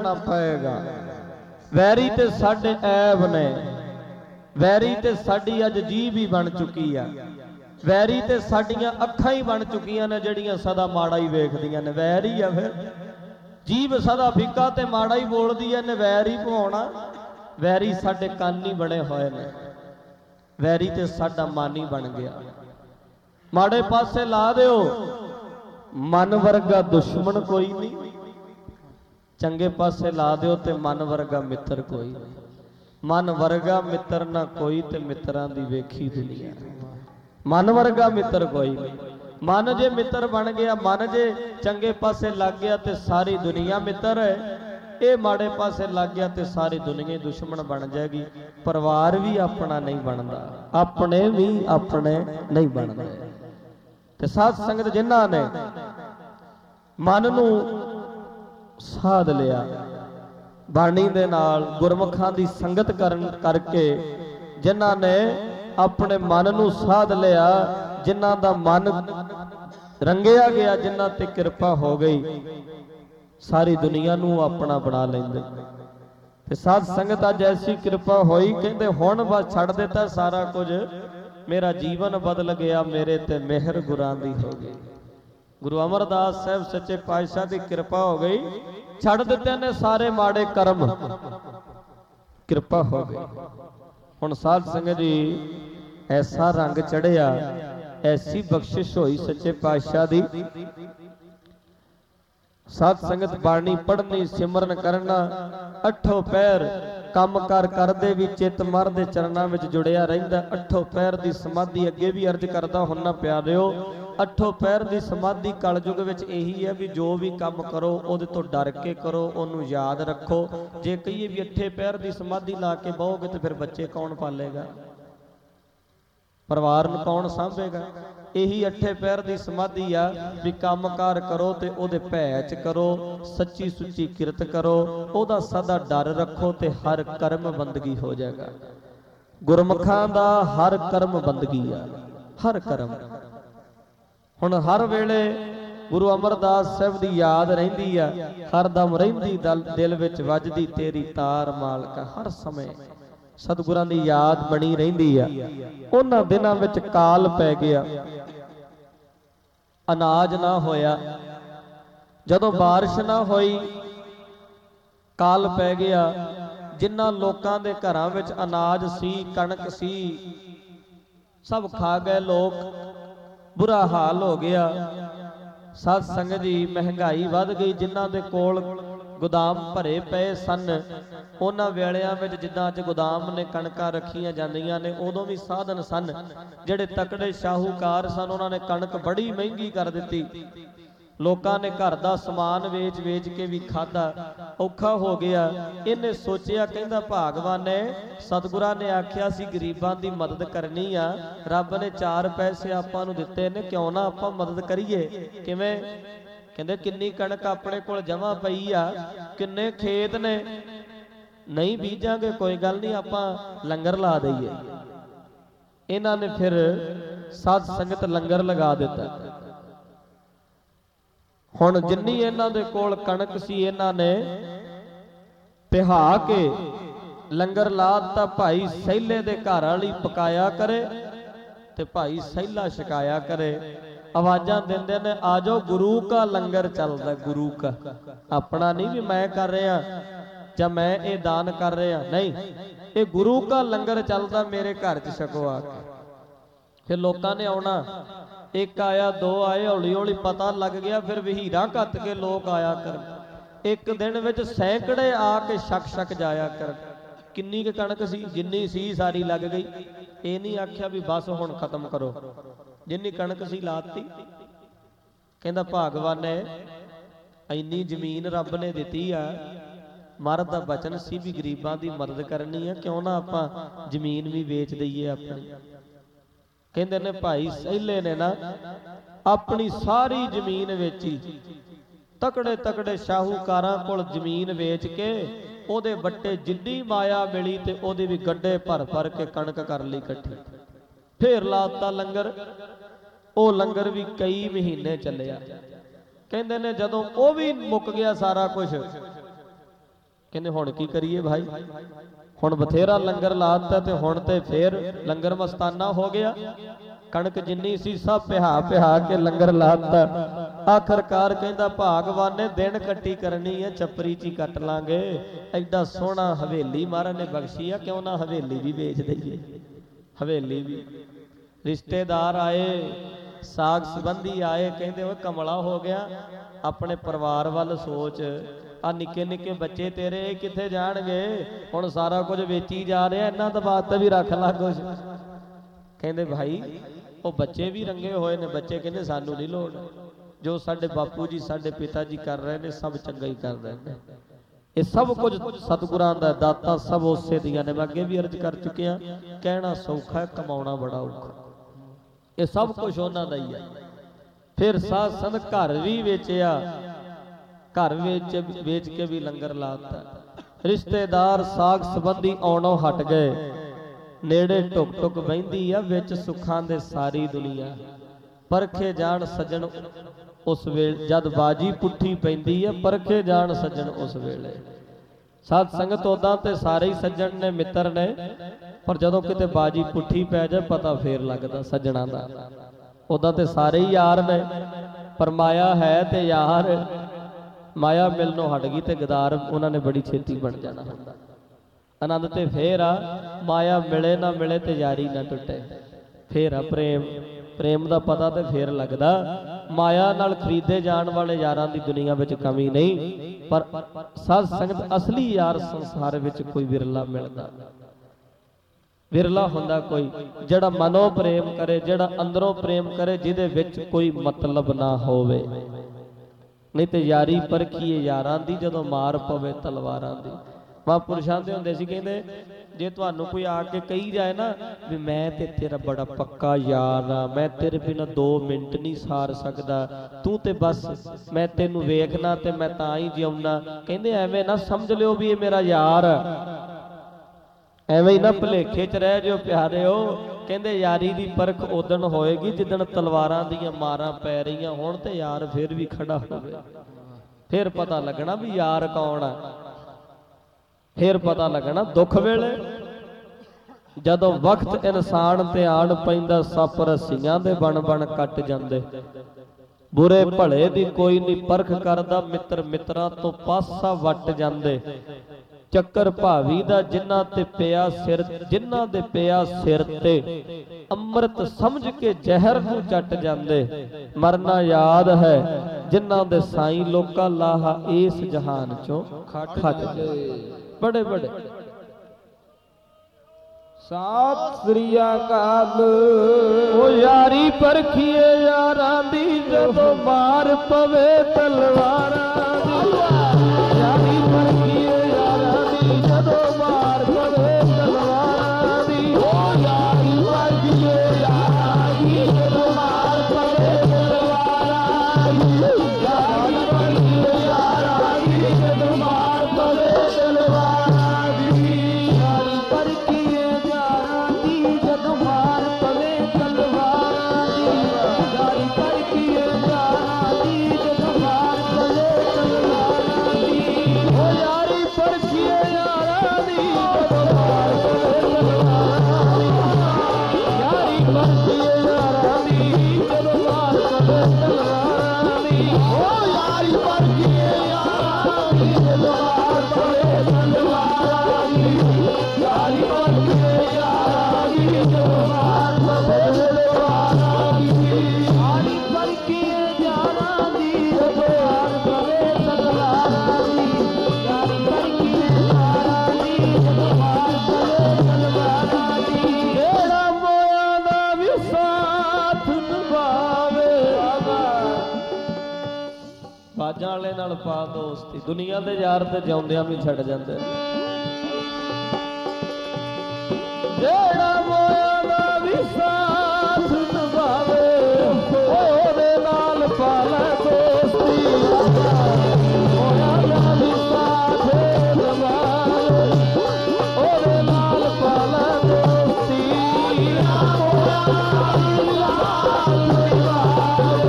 ਜਾਣਾ ਪਏਗਾ। ਵੈਰੀ ਤੇ ਸਾਡੇ ਐਬ ਨੇ, ਵੈਰੀ ਤੇ ਸਾਡੀ ਅੱਜ ਜੀਭ ਹੀ ਬਣ ਚੁੱਕੀ ਆ, ਵੈਰੀ ਤੇ ਸਾਡੀਆਂ ਅੱਖਾਂ ਹੀ ਬਣ ਚੁੱਕੀਆਂ ਨੇ ਜਿਹੜੀਆਂ ਸਦਾ ਮਾੜਾ ਹੀ ਵੇਖਦੀਆਂ ਨੇ। ਵੈਰ ਹੀ ਆ ਫਿਰ, ਜੀਭ ਸਦਾ ਫਿੱਕਾ ਤੇ ਮਾੜਾ ਹੀ ਬੋਲਦੀ ਐ, ਨੇ ਵੈਰ ਹੀ ਪਵਾਉਣਾ। ਵੈਰੀ ਸਾਡੇ ਕੰਨ ਹੀ ਬਣੇ ਹੋਏ ਨੇ, ਵੈਰੀ ਤੇ ਸਾਡਾ ਮਨ ਹੀ ਬਣ ਗਿਆ। ਮਾੜੇ ਪਾਸੇ ਲਾ ਦਿਓ, ਮਨ ਵਰਗਾ ਦੁਸ਼ਮਣ ਕੋਈ ਨਹੀਂ। ਚੰਗੇ ਪਾਸੇ ਲਾ ਦਿਓ ਤੇ ਮਨ ਵਰਗਾ ਮਿੱਤਰ ਕੋਈ ਨਹੀਂ। ਮਨ ਵਰਗਾ ਮਿੱਤਰ ਨਾ ਕੋਈ ਤੇ ਮਿੱਤਰਾਂ ਦੀ ਵੇਖੀ ਦੁਨੀਆ। ਮਨ ਵਰਗਾ ਮਿੱਤਰ ਕੋਈ ਨਹੀਂ। ਮਨ ਜੇ ਮਿੱਤਰ ਬਣ ਗਿਆ, ਮਨ ਜੇ ਚੰਗੇ ਪਾਸੇ ਲੱਗ ਗਿਆ ਤੇ ਸਾਰੀ ਦੁਨੀਆ ਮਿੱਤਰ ਹੈ। ਇਹ ਮਾੜੇ ਪਾਸੇ ਲੱਗ ਗਿਆ ਤੇ ਸਾਰੀ ਦੁਨੀਆ ਦੁਸ਼ਮਣ ਬਣ ਜਾਏਗੀ। ਪਰਿਵਾਰ ਵੀ ਆਪਣਾ ਨਹੀਂ ਬਣਦਾ, ਆਪਣੇ ਵੀ ਆਪਣੇ ਨਹੀਂ ਬਣਦੇ। ਤੇ ਸਾਧ ਸੰਗਤ ਜਿਨ੍ਹਾਂ ਨੇ ਮਨ ਨੂੰ ਸਾਧ ਲਿਆ, ਬਾਣੀ ਦੇ ਨਾਲ ਗੁਰਮੁਖਾਂ ਦੀ ਸੰਗਤ ਕਰਨ ਕਰਕੇ ਜਿਨ੍ਹਾਂ ਨੇ ਆਪਣੇ ਮਨ ਨੂੰ ਸਾਧ ਲਿਆ, ਜਿਨ੍ਹਾਂ ਦਾ ਮਨ ਰੰਗਿਆ ਗਿਆ, ਜਿਨ੍ਹਾਂ ਤੇ ਕਿਰਪਾ ਹੋ ਗਈ, ਸਾਰੀ ਦੁਨੀਆ ਨੂੰ ਆਪਣਾ ਬਣਾ ਲੈਂਦੇ। ਤੇ ਸਾਧ ਸੰਗਤ ਅੱਜ ਐਸੀ ਕਿਰਪਾ ਹੋਈ, ਕਹਿੰਦੇ ਹੁਣ ਬਸ ਛੱਡ ਦਿੱਤਾ ਸਾਰਾ ਕੁਝ, ਮੇਰਾ ਜੀਵਨ ਬਦਲ ਗਿਆ, ਮੇਰੇ ਤੇ ਮਿਹਰ ਗੁਰਾਂ ਦੀ ਹੋ ਗਈ। ਗੁਰੂ ਅਮਰਦਾਸ ਸਾਹਿਬ ਸੱਚੇ ਪਾਤਸ਼ਾਹ ਦੀ ਕਿਰਪਾ ਹੋ ਗਈ, ਛੱਡ ਦਿੱਤੇ ਨੇ ਸਾਰੇ ਮਾੜੇ ਕਰਮ, ਕਿਰਪਾ ਹੋ ਗਈ। ਹੁਣ ਸਾਧ ਸੰਗਤ ਜੀ ਐਸਾ ਰੰਗ ਚੜਿਆ, ਐਸੀ ਬਖਸ਼ਿਸ਼ ਹੋਈ ਸੱਚੇ ਪਾਤਸ਼ਾਹ ਦੀ। ਸਾਧ ਸੰਗਤ ਬਾਣੀ ਪੜ੍ਹਨੀ, ਸਿਮਰਨ ਕਰਨਾ, ਅੱਠੋਂ ਪਹਿਰ ਕੰਮ ਕਾਰ ਕਰਦੇ ਵੀ ਚਿੱਤ ਮਰ ਦੇ ਚਰਨਾਂ ਵਿੱਚ ਜੁੜਿਆ ਰਹਿੰਦਾ। ਅੱਠੋਂ ਪਹਿਰ ਦੀ ਸਮਾਧੀ ਅੱਗੇ ਵੀ ਅਰਜ਼ ਕਰਦਾ ਹੁੰਨਾ ਪਿਆਰਿਓ, ਅੱਠੋਂ ਪਹਿਰ ਦੀ ਸਮਾਧੀ ਕਲਯੁਗ ਵਿੱਚ ਇਹੀ ਹੈ ਵੀ ਜੋ ਵੀ ਕੰਮ ਕਰੋ ਉਹਦੇ ਤੋਂ ਡਰ ਕੇ ਕਰੋ, ਉਹਨੂੰ ਯਾਦ ਰੱਖੋ। ਜੇ ਕਹੀਏ ਵੀ ਅੱਠੇ ਪਹਿਰ ਦੀ ਸਮਾਧੀ ਲਾ ਕੇ ਬਹੋਗੇ ਤੇ ਫਿਰ ਬੱਚੇ ਕੌਣ ਪਾਲੇਗਾ, ਪਰਿਵਾਰ ਨੂੰ ਕੌਣ ਸਾਂਭੇਗਾ। ਇਹੀ ਅੱਠੇ ਪਹਿਰ ਦੀ ਸਮਾਧੀ ਆ ਵੀ ਕੰਮਕਾਰ ਕਰੋ ਤੇ ਉਹਦੇ ਭੈ ਚ ਕਰੋ, ਸੱਚੀ ਸੁੱਚੀ ਕਿਰਤ ਕਰੋ, ਉਹਦਾ ਸਦਾ ਡਰ ਰੱਖੋ ਤੇ ਹਰ ਕਰਮ ਬੰਦਗੀ ਹੋ ਜਾਏਗਾ। ਗੁਰਮੁਖਾਂ ਦਾ ਹਰ ਕਰਮ ਬੰਦਗੀ ਆ, ਹਰ ਕਰਮ। ਹੁਣ ਹਰ ਵੇਲੇ ਗੁਰੂ ਅਮਰਦਾਸ ਸਾਹਿਬ ਦੀ ਯਾਦ ਰਹਿੰਦੀ ਆ, ਹਰਦਮ ਰਹਿੰਦੀ ਦਿਲ ਵਿੱਚ ਵੱਜਦੀ ਤੇਰੀ ਤਾਰ ਮਾਲਕਾ। ਹਰ ਸਮੇਂ ਸਤਿਗੁਰਾਂ ਦੀ ਯਾਦ ਬਣੀ ਰਹਿੰਦੀ ਆ। ਉਹਨਾਂ ਦਿਨਾਂ ਵਿੱਚ ਕਾਲ ਪੈ ਗਿਆ, ਅਨਾਜ ਨਾ ਹੋਇਆ। ਜਦੋਂ ਬਾਰਿਸ਼ ਨਾ ਹੋਈ, ਕਾਲ ਪੈ ਗਿਆ। ਜਿਨ੍ਹਾਂ ਲੋਕਾਂ ਦੇ ਘਰਾਂ ਵਿੱਚ ਅਨਾਜ ਸੀ, ਕਣਕ ਸੀ, ਸਭ ਖਾ ਗਏ ਲੋਕ, ਬੁਰਾ ਹਾਲ ਹੋ ਗਿਆ। ਸਾਧ ਸੰਗਤ ਜੀ ਮਹਿੰਗਾਈ ਵੱਧ ਗਈ। ਜਿਨ੍ਹਾਂ ਦੇ ਕੋਲ ਗੋਦਾਮ ਭਰੇ ਪਏ ਸਨ, ਉਹਨਾਂ ਵੇਲਿਆਂ ਵਿੱਚ ਜਿੱਦਾਂ ਅੱਜ ਗੋਦਾਮ ਨੇ ਕਣਕਾਂ ਰੱਖੀਆਂ ਜਾਂਦੀਆਂ ਨੇ, ਉਦੋਂ ਵੀ ਸਾਧਨ ਸਨ। ਜਿਹੜੇ ਤਕੜੇ ਸ਼ਾਹੂਕਾਰ ਸਨ, ਉਹਨਾਂ ਨੇ ਕਣਕ ਬੜੀ ਮਹਿੰਗੀ ਕਰ ਦਿੱਤੀ। ਲੋਕਾਂ ਨੇ ਘਰ ਦਾ ਸਮਾਨ ਵੇਚ ਵੇਚ ਕੇ ਵੀ ਖਾਧਾ, ਔਖਾ ਹੋ ਗਿਆ। ਇਹਨੇ ਸੋਚਿਆ, ਕਹਿੰਦਾ ਭਾਗਵਾਨ ਨੇ, ਸਤਿਗੁਰਾਂ ਨੇ ਆਖਿਆ ਸੀ ਗਰੀਬਾਂ ਦੀ ਮਦਦ ਕਰਨੀ ਆ, ਰੱਬ ਨੇ 4 ਪੈਸੇ ਆਪਾਂ ਨੂੰ ਦਿੱਤੇ ਨੇ, ਕਿਉਂ ਨਾ ਆਪਾਂ ਮਦਦ ਕਰੀਏ। ਕਿਵੇਂ? ਕਹਿੰਦੇ ਕਿੰਨੀ ਕਣਕ ਆਪਣੇ ਕੋਲ ਜਮਾ ਪਈ ਆ, ਕਿੰਨੇ ਖੇਤ ਨੇ, ਨਹੀਂ ਬੀਜਾਂਗੇ ਕੋਈ ਗੱਲ ਨਹੀਂ, ਆਪਾਂ ਲੰਗਰ ਲਾ ਦਈਏ। ਇਹਨਾਂ ਨੇ ਫਿਰ ਸਾਧ ਸੰਗਤ ਲੰਗਰ ਲਗਾ ਦਿੱਤਾ। ਹੁਣ ਜਿੰਨੀ ਇਹਨਾਂ ਦੇ ਕੋਲ ਕਣਕ ਸੀ, ਇਹਨਾਂ ਨੇ ਪਿਹਾ ਕੇ ਲੰਗਰ ਲਾ ਦਿੱਤਾ। ਭਾਈ ਸਹਿਲੇ ਦੇ ਘਰ ਵਾਲੀ ਪਕਾਇਆ ਕਰੇ ਤੇ ਭਾਈ ਸਹਿਲਾ ਛਕਾਇਆ ਕਰੇ। ਆਵਾਜ਼ਾਂ ਦਿੰਦੇ ਨੇ, ਆ ਜਾਓ ਗੁਰੂ ਕਾ ਲੰਗਰ ਚੱਲਦਾ। ਗੁਰੂ ਕਾ, ਆਪਣਾ ਨਹੀਂ ਵੀ ਮੈਂ ਕਰ ਰਿਹਾ ਜਾਂ ਮੈਂ ਇਹ ਦਾਨ ਕਰ ਰਿਹਾ, ਨਹੀਂ, ਇਹ ਗੁਰੂ ਕਾ ਲੰਗਰ ਚੱਲਦਾ, ਮੇਰੇ ਘਰ 'ਚ ਛਕੋ ਆ ਕੇ। ਫਿਰ ਲੋਕਾਂ ਨੇ ਆਉਣਾ, ਇੱਕ ਆਇਆ, 2 ਆਏ, ਹੌਲੀ ਹੌਲੀ ਪਤਾ ਲੱਗ ਗਿਆ। ਫਿਰ ਵਹੀਰਾਂ ਘੱਤ ਕੇ ਲੋਕ ਆਇਆ ਕਰਨ। ਇੱਕ ਦਿਨ ਵਿੱਚ ਸੈਂਕੜੇ ਆ ਕੇ ਛਕ ਜਾਇਆ ਕਰਨ। ਕਿੰਨੀ ਕੁ ਕਣਕ ਸੀ? ਜਿੰਨੀ ਸੀ ਸਾਰੀ ਲੱਗ ਗਈ। ਇਹ ਨਹੀਂ ਆਖਿਆ ਵੀ ਬਸ ਹੁਣ ਖਤਮ ਕਰੋ, ਜਿੰਨੀ ਕਣਕ ਸੀ ਲਾਤੀ। ਕਹਿੰਦਾ ਭਾਗਵਾਨ ਨੇ ਇੰਨੀ ਜ਼ਮੀਨ ਰੱਬ ਨੇ ਦਿੱਤੀ ਆ, ਮਹਾਰਾਜ ਦਾ ਬਚਨ ਸੀ ਵੀ ਗਰੀਬਾਂ ਦੀ ਮਦਦ ਕਰਨੀ ਆ, ਕਿਉਂ ਨਾ ਆਪਾਂ ਜ਼ਮੀਨ ਵੀ ਵੇਚ ਦਈਏ ਆਪਣੀ। ਕਹਿੰਦੇ ਨੇ ਭਾਈ ਸਹਿਲੇ ਨੇ ਨਾ ਆਪਣੀ ਸਾਰੀ ਜ਼ਮੀਨ ਵੇਚੀ। ਤਕੜੇ ਤਕੜੇ ਸ਼ਾਹੂਕਾਰਾਂ ਕੋਲ ਜ਼ਮੀਨ ਵੇਚ ਕੇ ਉਹਦੇ ਵੱਟੇ ਜਿੰਨੀ ਮਾਇਆ ਮਿਲੀ ਤੇ ਉਹਦੇ ਵੀ ਗੱਡੇ ਭਰ ਭਰ ਕੇ ਕਣਕ ਕਰ ਲਈ ਇਕੱਠੀ। ਫੇਰ ਲਾਤਾ ਲੰਗਰ। ਉਹ ਲੰਗਰ ਵੀ ਕਈ ਮਹੀਨੇ ਚੱਲਿਆ। ਕਹਿੰਦੇ ਨੇ ਜਦੋਂ ਉਹ ਵੀ ਮੁੱਕ ਗਿਆ ਸਾਰਾ ਕੁਝ, ਕਹਿੰਦੇ ਹੁਣ ਕੀ ਕਰੀਏ ਭਾਈ, ਹੁਣ ਬਥੇਰਾ ਲੰਗਰ ਲਾਤਾ ਤੇ ਹੁਣ ਤੇ ਫੇਰ ਲੰਗਰ ਮਸਤਾਨਾ ਹੋ ਗਿਆ। ਕਣਕ ਜਿੰਨੀ ਸੀ ਸਭ ਪਿਹਾ ਕੇ ਲੰਗਰ ਲਾਤਾ। ਆਖਰਕਾਰ ਕਹਿੰਦਾ ਭਾਗਵਾਨ ਨੇ ਦਿਨ ਕੱਟੀ ਕਰਨੀ ਹੈ, ਛੱਪਰੀ ਚ ਹੀ ਕੱਟ ਲਾਂਗੇ। ਐਡਾ ਸੋਹਣਾ ਹਵੇਲੀ ਮਹਾਰਾਜ ਨੇ ਬਖਸ਼ੀ ਆ, ਕਿਉਂ ਨਾ ਹਵੇਲੀ ਵੀ ਵੇਚ ਦਈਏ। ਹਵੇਲੀ ਵੀ ਰਿਸ਼ਤੇਦਾਰ ਆਏ, ਸਾਗ ਸੰਬੰਧੀ ਆਏ, ਕਹਿੰਦੇ ਓਏ ਕਮਲਾ ਹੋ ਗਿਆ, ਆਪਣੇ ਪਰਿਵਾਰ ਵੱਲ ਸੋਚ। ਆ ਨਿੱਕੇ ਨਿੱਕੇ ਬੱਚੇ ਤੇਰੇ ਕਿੱਥੇ ਜਾਣਗੇ, ਹੁਣ ਸਾਰਾ ਕੁਝ ਵੇਚੀ ਜਾ ਰਿਹਾ, ਇਹਨਾਂ ਦਾ ਬਾਤ ਵੀ ਰੱਖ ਲਾ ਕੁਝ। ਕਹਿੰਦੇ ਭਾਈ ਉਹ ਬੱਚੇ ਵੀ ਰੰਗੇ ਹੋਏ ਨੇ। ਬੱਚੇ ਕਹਿੰਦੇ ਸਾਨੂੰ ਨਹੀਂ ਲੋੜ, ਜੋ ਸਾਡੇ ਬਾਪੂ ਜੀ ਸਾਡੇ ਪਿਤਾ ਜੀ ਕਰ ਰਹੇ ਨੇ ਸਭ ਚੰਗਾ ਹੀ ਕਰ ਰਹੇ ਨੇ। ਇਹ ਸਭ ਕੁਝ ਸਤਿਗੁਰਾਂ ਦਾ ਦਾਤਾ, ਸਭ ਉਸੇ ਦੀਆਂ ਨੇ। ਮੈਂ ਅੱਗੇ ਵੀ ਅਰਜ਼ ਕਰ ਚੁੱਕਿਆ, ਕਹਿਣਾ ਸੌਖਾ, ਕਮਾਉਣਾ ਬੜਾ ਔਖਾ। ਇਹ ਸਭ ਕੁਝ ਉਹਨਾਂ ਦਾ ਹੀ ਹੈ। ਫਿਰ ਸਾਧ ਸੰਗਤ ਘਰ ਵੀ ਵੇਚਿਆ, ਘਰ ਵੇਚ ਕੇ ਵੀ ਲੰਗਰ ਲਾਤਾ। ਰਿਸ਼ਤੇਦਾਰ ਸਾਗ ਸੰਬੰਧੀ ਆਉਣੋਂ ਹਟ ਗਏ। ਨੇੜੇ ਟੁਕ ਟੁਕ ਬਹਿੰਦੀ ਆ ਵਿੱਚ ਸੁੱਖਾਂ ਦੇ ਸਾਰੀ ਦੁਨੀਆ। ਪਰਖੇ ਜਾਣ ਸੱਜਣ ਉਸ ਵੇਲੇ, ਜਦ ਬਾਜੀ ਪੁੱਠੀ ਪੈਂਦੀ ਆ, ਪਰਖੇ ਜਾਣ ਸੱਜਣ ਉਸ ਵੇਲੇ। ਸਾਧ ਸੰਗਤ ਉਦਾਂ ਤੇ ਸਾਰੇ ਹੀ ਸੱਜਣ ਨੇ, ਮਿੱਤਰ ਨੇ, ਪਰ ਜਦੋਂ ਕਿਤੇ ਬਾਜੀ ਪੁੱਠੀ ਪੈ ਜਾਏ ਪਤਾ ਫੇਰ ਲੱਗਦਾ ਸੱਜਣਾ ਦਾ। ਉਦਾਂ ਤੇ ਸਾਰੇ ਹੀ ਯਾਰ ਨੇ, ਪਰ ਮਾਇਆ ਹੈ ਤੇ ਯਾਰ, ਮਾਇਆ ਮਿਲਣੋਂ ਹਟ ਗਈ ਤੇ ਗਦਾਰ ਉਹਨਾਂ ਨੇ ਬੜੀ ਛੇਤੀ ਬਣ ਜਾਣਾ ਹੁੰਦਾ। ਆਨੰਦ ਤੇ ਫੇਰ ਆ, ਮਾਇਆ ਮਿਲੇ ਨਾ ਮਿਲੇ ਤੇ ਯਾਰੀ ਨਾ ਟੁੱਟੇ, ਫੇਰ ਆ ਪ੍ਰੇਮ। ਪ੍ਰੇਮ ਦਾ ਪਤਾ ਤੇ ਫੇਰ ਲੱਗਦਾ। ਮਾਇਆ ਨਾਲ ਖਰੀਦੇ ਜਾਣ ਵਾਲੇ ਯਾਰਾਂ ਦੀ ਦੁਨੀਆ ਵਿੱਚ ਕਮੀ ਨਹੀਂ, ਪਰ ਸਾਧ ਸੰਗਤ ਅਸਲੀ ਯਾਰ ਸੰਸਾਰ ਵਿੱਚ ਕੋਈ ਵਿਰਲਾ ਮਿਲਦਾ। ਵਿਰਲਾ ਹੁੰਦਾ ਕੋਈ ਜਿਹੜਾ ਮਨੋਂ ਪ੍ਰੇਮ ਕਰੇ, ਜਿਹੜਾ ਅੰਦਰੋਂ ਪ੍ਰੇਮ ਕਰੇ, ਜਿਹਦੇ ਵਿੱਚ ਕੋਈ ਮਤਲਬ ਨਾ ਹੋਵੇ। ਨਹੀਂ ਤੇ ਯਾਰੀ ਪਰਖੀਏ ਯਾਰਾਂ ਦੀ, ਜਦੋਂ ਮਾਰ ਪਵੇ ਤਲਵਾਰਾਂ ਦੀ। ਮਹਾਂਪੁਰਸ਼ਾਂ ਦੇ ਹੁੰਦੇ ਸੀ, ਕਹਿੰਦੇ ਜੇ ਤੁਹਾਨੂੰ ਕੋਈ ਆ ਕੇ ਕਹੀ ਜਾਏ ਨਾ ਵੀ ਮੈਂ ਤੇ ਤੇਰਾ ਬੜਾ ਪੱਕਾ ਯਾਰ ਆ, ਮੈਂ ਤੇਰੇ ਬਿਨਾਂ 2 ਮਿੰਟ ਨਹੀਂ ਸਾਰ ਸਕਦਾ, ਤੂੰ ਤੇ ਬਸ ਮੈਂ ਤੈਨੂੰ ਵੇਖਣਾ ਤੇ ਮੈਂ ਤਾਂ ਹੀ ਜਿਉਣਾ, ਕਹਿੰਦੇ ਐਵੇਂ ਨਾ ਸਮਝ ਲਿਓ ਵੀ ਇਹ ਮੇਰਾ ਯਾਰ ਆ, ਐਵੇਂ ਹੀ ਨਾ ਭੁਲੇਖੇ 'ਚ ਰਹਿ ਜਿਓ ਪਿਆਰਿਓ। ਕਹਿੰਦੇ ਯਾਰੀ ਦੀ ਪਰਖ ਉਦਣ ਹੋਏਗੀ ਜਿੱਦਣ ਤਲਵਾਰਾਂ ਦੀਆਂ ਮਾਰਾਂ ਪੈ ਰਹੀਆਂ ਹੋਣ ਤੇ ਯਾਰ ਫਿਰ ਵੀ ਖੜਾ ਹੋਵੇ। ਫਿਰ ਪਤਾ ਲੱਗਣਾ ਵੀ ਯਾਰ ਕੌਣ ਆ। ਫਿਰ ਪਤਾ ਲੱਗਣਾ ਦੁੱਖ ਵੇਲੇ, ਜਦੋਂ ਵਕਤ ਇਨਸਾਨ ਤੇ ਆਣ ਪੈਂਦਾ, ਸੱਪ ਰੱਸੀਆਂ ਦੇ ਬਣ ਬਣ ਕੱਟ ਜਾਂਦੇ। ਬੁਰੇ ਭਲੇ ਦੀ ਕੋਈ ਨਹੀਂ ਪਰਖ ਕਰਦਾ, ਮਿੱਤਰ ਮਿੱਤਰਾਂ ਤੋਂ ਪਾਸਾ ਵੱਟ ਜਾਂਦੇ। ਚੱਕਰ ਭਾਵੀ ਦਾ ਜਿਨ੍ਹਾਂ ਤੇ ਪਿਆ ਸਿਰ, ਜਿਨ੍ਹਾਂ ਦੇ ਪਿਆ ਸਿਰ ਤੇ, ਅੰਮ੍ਰਿਤ ਸਮਝ ਕੇ ਜ਼ਹਿਰ ਨੂੰ ਚੱਟ ਜਾਂਦੇ। ਮਰਨਾ ਯਾਦ ਹੈ ਜਿਨ੍ਹਾਂ ਦੇ ਸਾਈਂ ਲੋਕਾਂ ਲਾਹਾ ਇਸ ਜਹਾਨ ਚੋਂ ਖੱਟ ਗਏ। ਬੜੇ ਬੜੇ ਸਤਿ ਸ੍ਰੀ ਅਕਾਲ। ਉਹ ਯਾਰੀ ਪਰਖੀਏ ਯਾਰਾਂ ਦੀ, ਜਦੋਂ ਮਾਰ ਪਵੇ ਤਲਵਾਰਾਂ ਦੀ। ਯਾਰੀ ਪਰਖੀਏ ਯਾਰਾਂ ਦੀ, ਜਦੋਂ ਮਾਰ ਪਵੇ ਤਲਵਾਰਾਂ ਦੀ। ਉਹ ਯਾਰੀ ਪਰਖੀਏ ਯਾਰਾਂ ਦੀ, ਜਦੋਂ ਮਾਰ ਪਵੇ ਤਲਵਾਰਾਂ ਦੀ। ਯਾਰੀ ਪਰਖੀਏ ਯਾਰਾਂ ਦੀ, ਜਦੋਂ ਮਾਰ ਪਵੇ ਤਲਵਾਰਾਂ ਦੀ। ਯਾਰੀ ਪਰਖੀਏ ਯਾਰਾਂ ਦੀ, ਜਦੋਂ ਮਾਰ ਪਵੇ ਤਲਵਾਰਾਂ ਦੀ। ਯਾਰੀ ਪਰਖੀਏ ਯਾਰਾਂ ਦੀ, ਜਦੋਂ ਮਾਰ ਪਵੇ ਤਲਵਾਰਾਂ ਦੀ। ਉਹ ਯਾਰੀ ਪਰਖੀਏ ਯਾਰਾਂ ਦੀ, ਜਦੋਂ ਮਾਰ ਪਵੇ ਤਲਵਾਰਾਂ ਦੀ। ਯਾਰੀ ਪਰਖੀਏ ਯਾਰਾਂ ਦੀ, ਜਦੋਂ ਮਾਰ ਪਵੇ ਤਲਵਾਰਾਂ ਦੀ। ਉਹ ਯਾਰੀ ਪਰਖੀਏ ਯਾਰਾਂ ਦੀ, ਜਦੋਂ ਮਾਰ ਪਵੇ ਤਲਵਾਰਾਂ ਦੀ। ਯਾਰੀ ਪਰਖੀਏ ਯਾਰਾਂ ਦੀ, ਜਦੋਂ ਮਾਰ ਪਵੇ ਤਲਵਾਰਾਂ ਦੀ। ਯਾਰੀ ਪਰਖੀਏ ਯਾਰਾਂ ਦੀ, ਜਦੋਂ ਮਾਰ ਪਵੇ ਤਲਵਾਰਾਂ ਦੀ। ਯਾਰੀ ਪਰਖੀਏ ਯਾਰਾਂ ਦੀ, ਜਦੋਂ ਮਾਰ ਪਵੇ ਤਲਵਾਰਾਂ ਦੀ। ਜਿਹੜਾ ਮੋਇਆ ਦਾ ਵੀ ਸਾਥ ਨਿਭਾਵੇ। ਬਾਜਾਂ ਵਾਲੇ ਨਾਲ ਪਾ ਦੋਸਤੀ, ਦੁਨੀਆ ਦੇ ਯਾਰ ਤੇ ਜਿਉਂਦਿਆਂ ਵੀ ਛੱਡ ਜਾਂਦੇ। ਜਿਹੜਾ ਮੋਇਆ ਦਾ ਵੀ ਸਾਥ ਨਿਭਾਵੇ, ਉਹਦੇ ਨਾਲ ਪਾ ਲੈ ਦੋਸਤੀ। ਮੋਇਆ ਦਾ ਵੀ ਸਾਥ ਨਿਭਾਵੇ, ਉਹਦੇ ਨਾਲ ਪਾ ਲੈ ਦੋਸਤੀ। ਮੋਇਆ ਦਾ ਵੀ ਸਾਥ ਨਿਭਾਵੇ,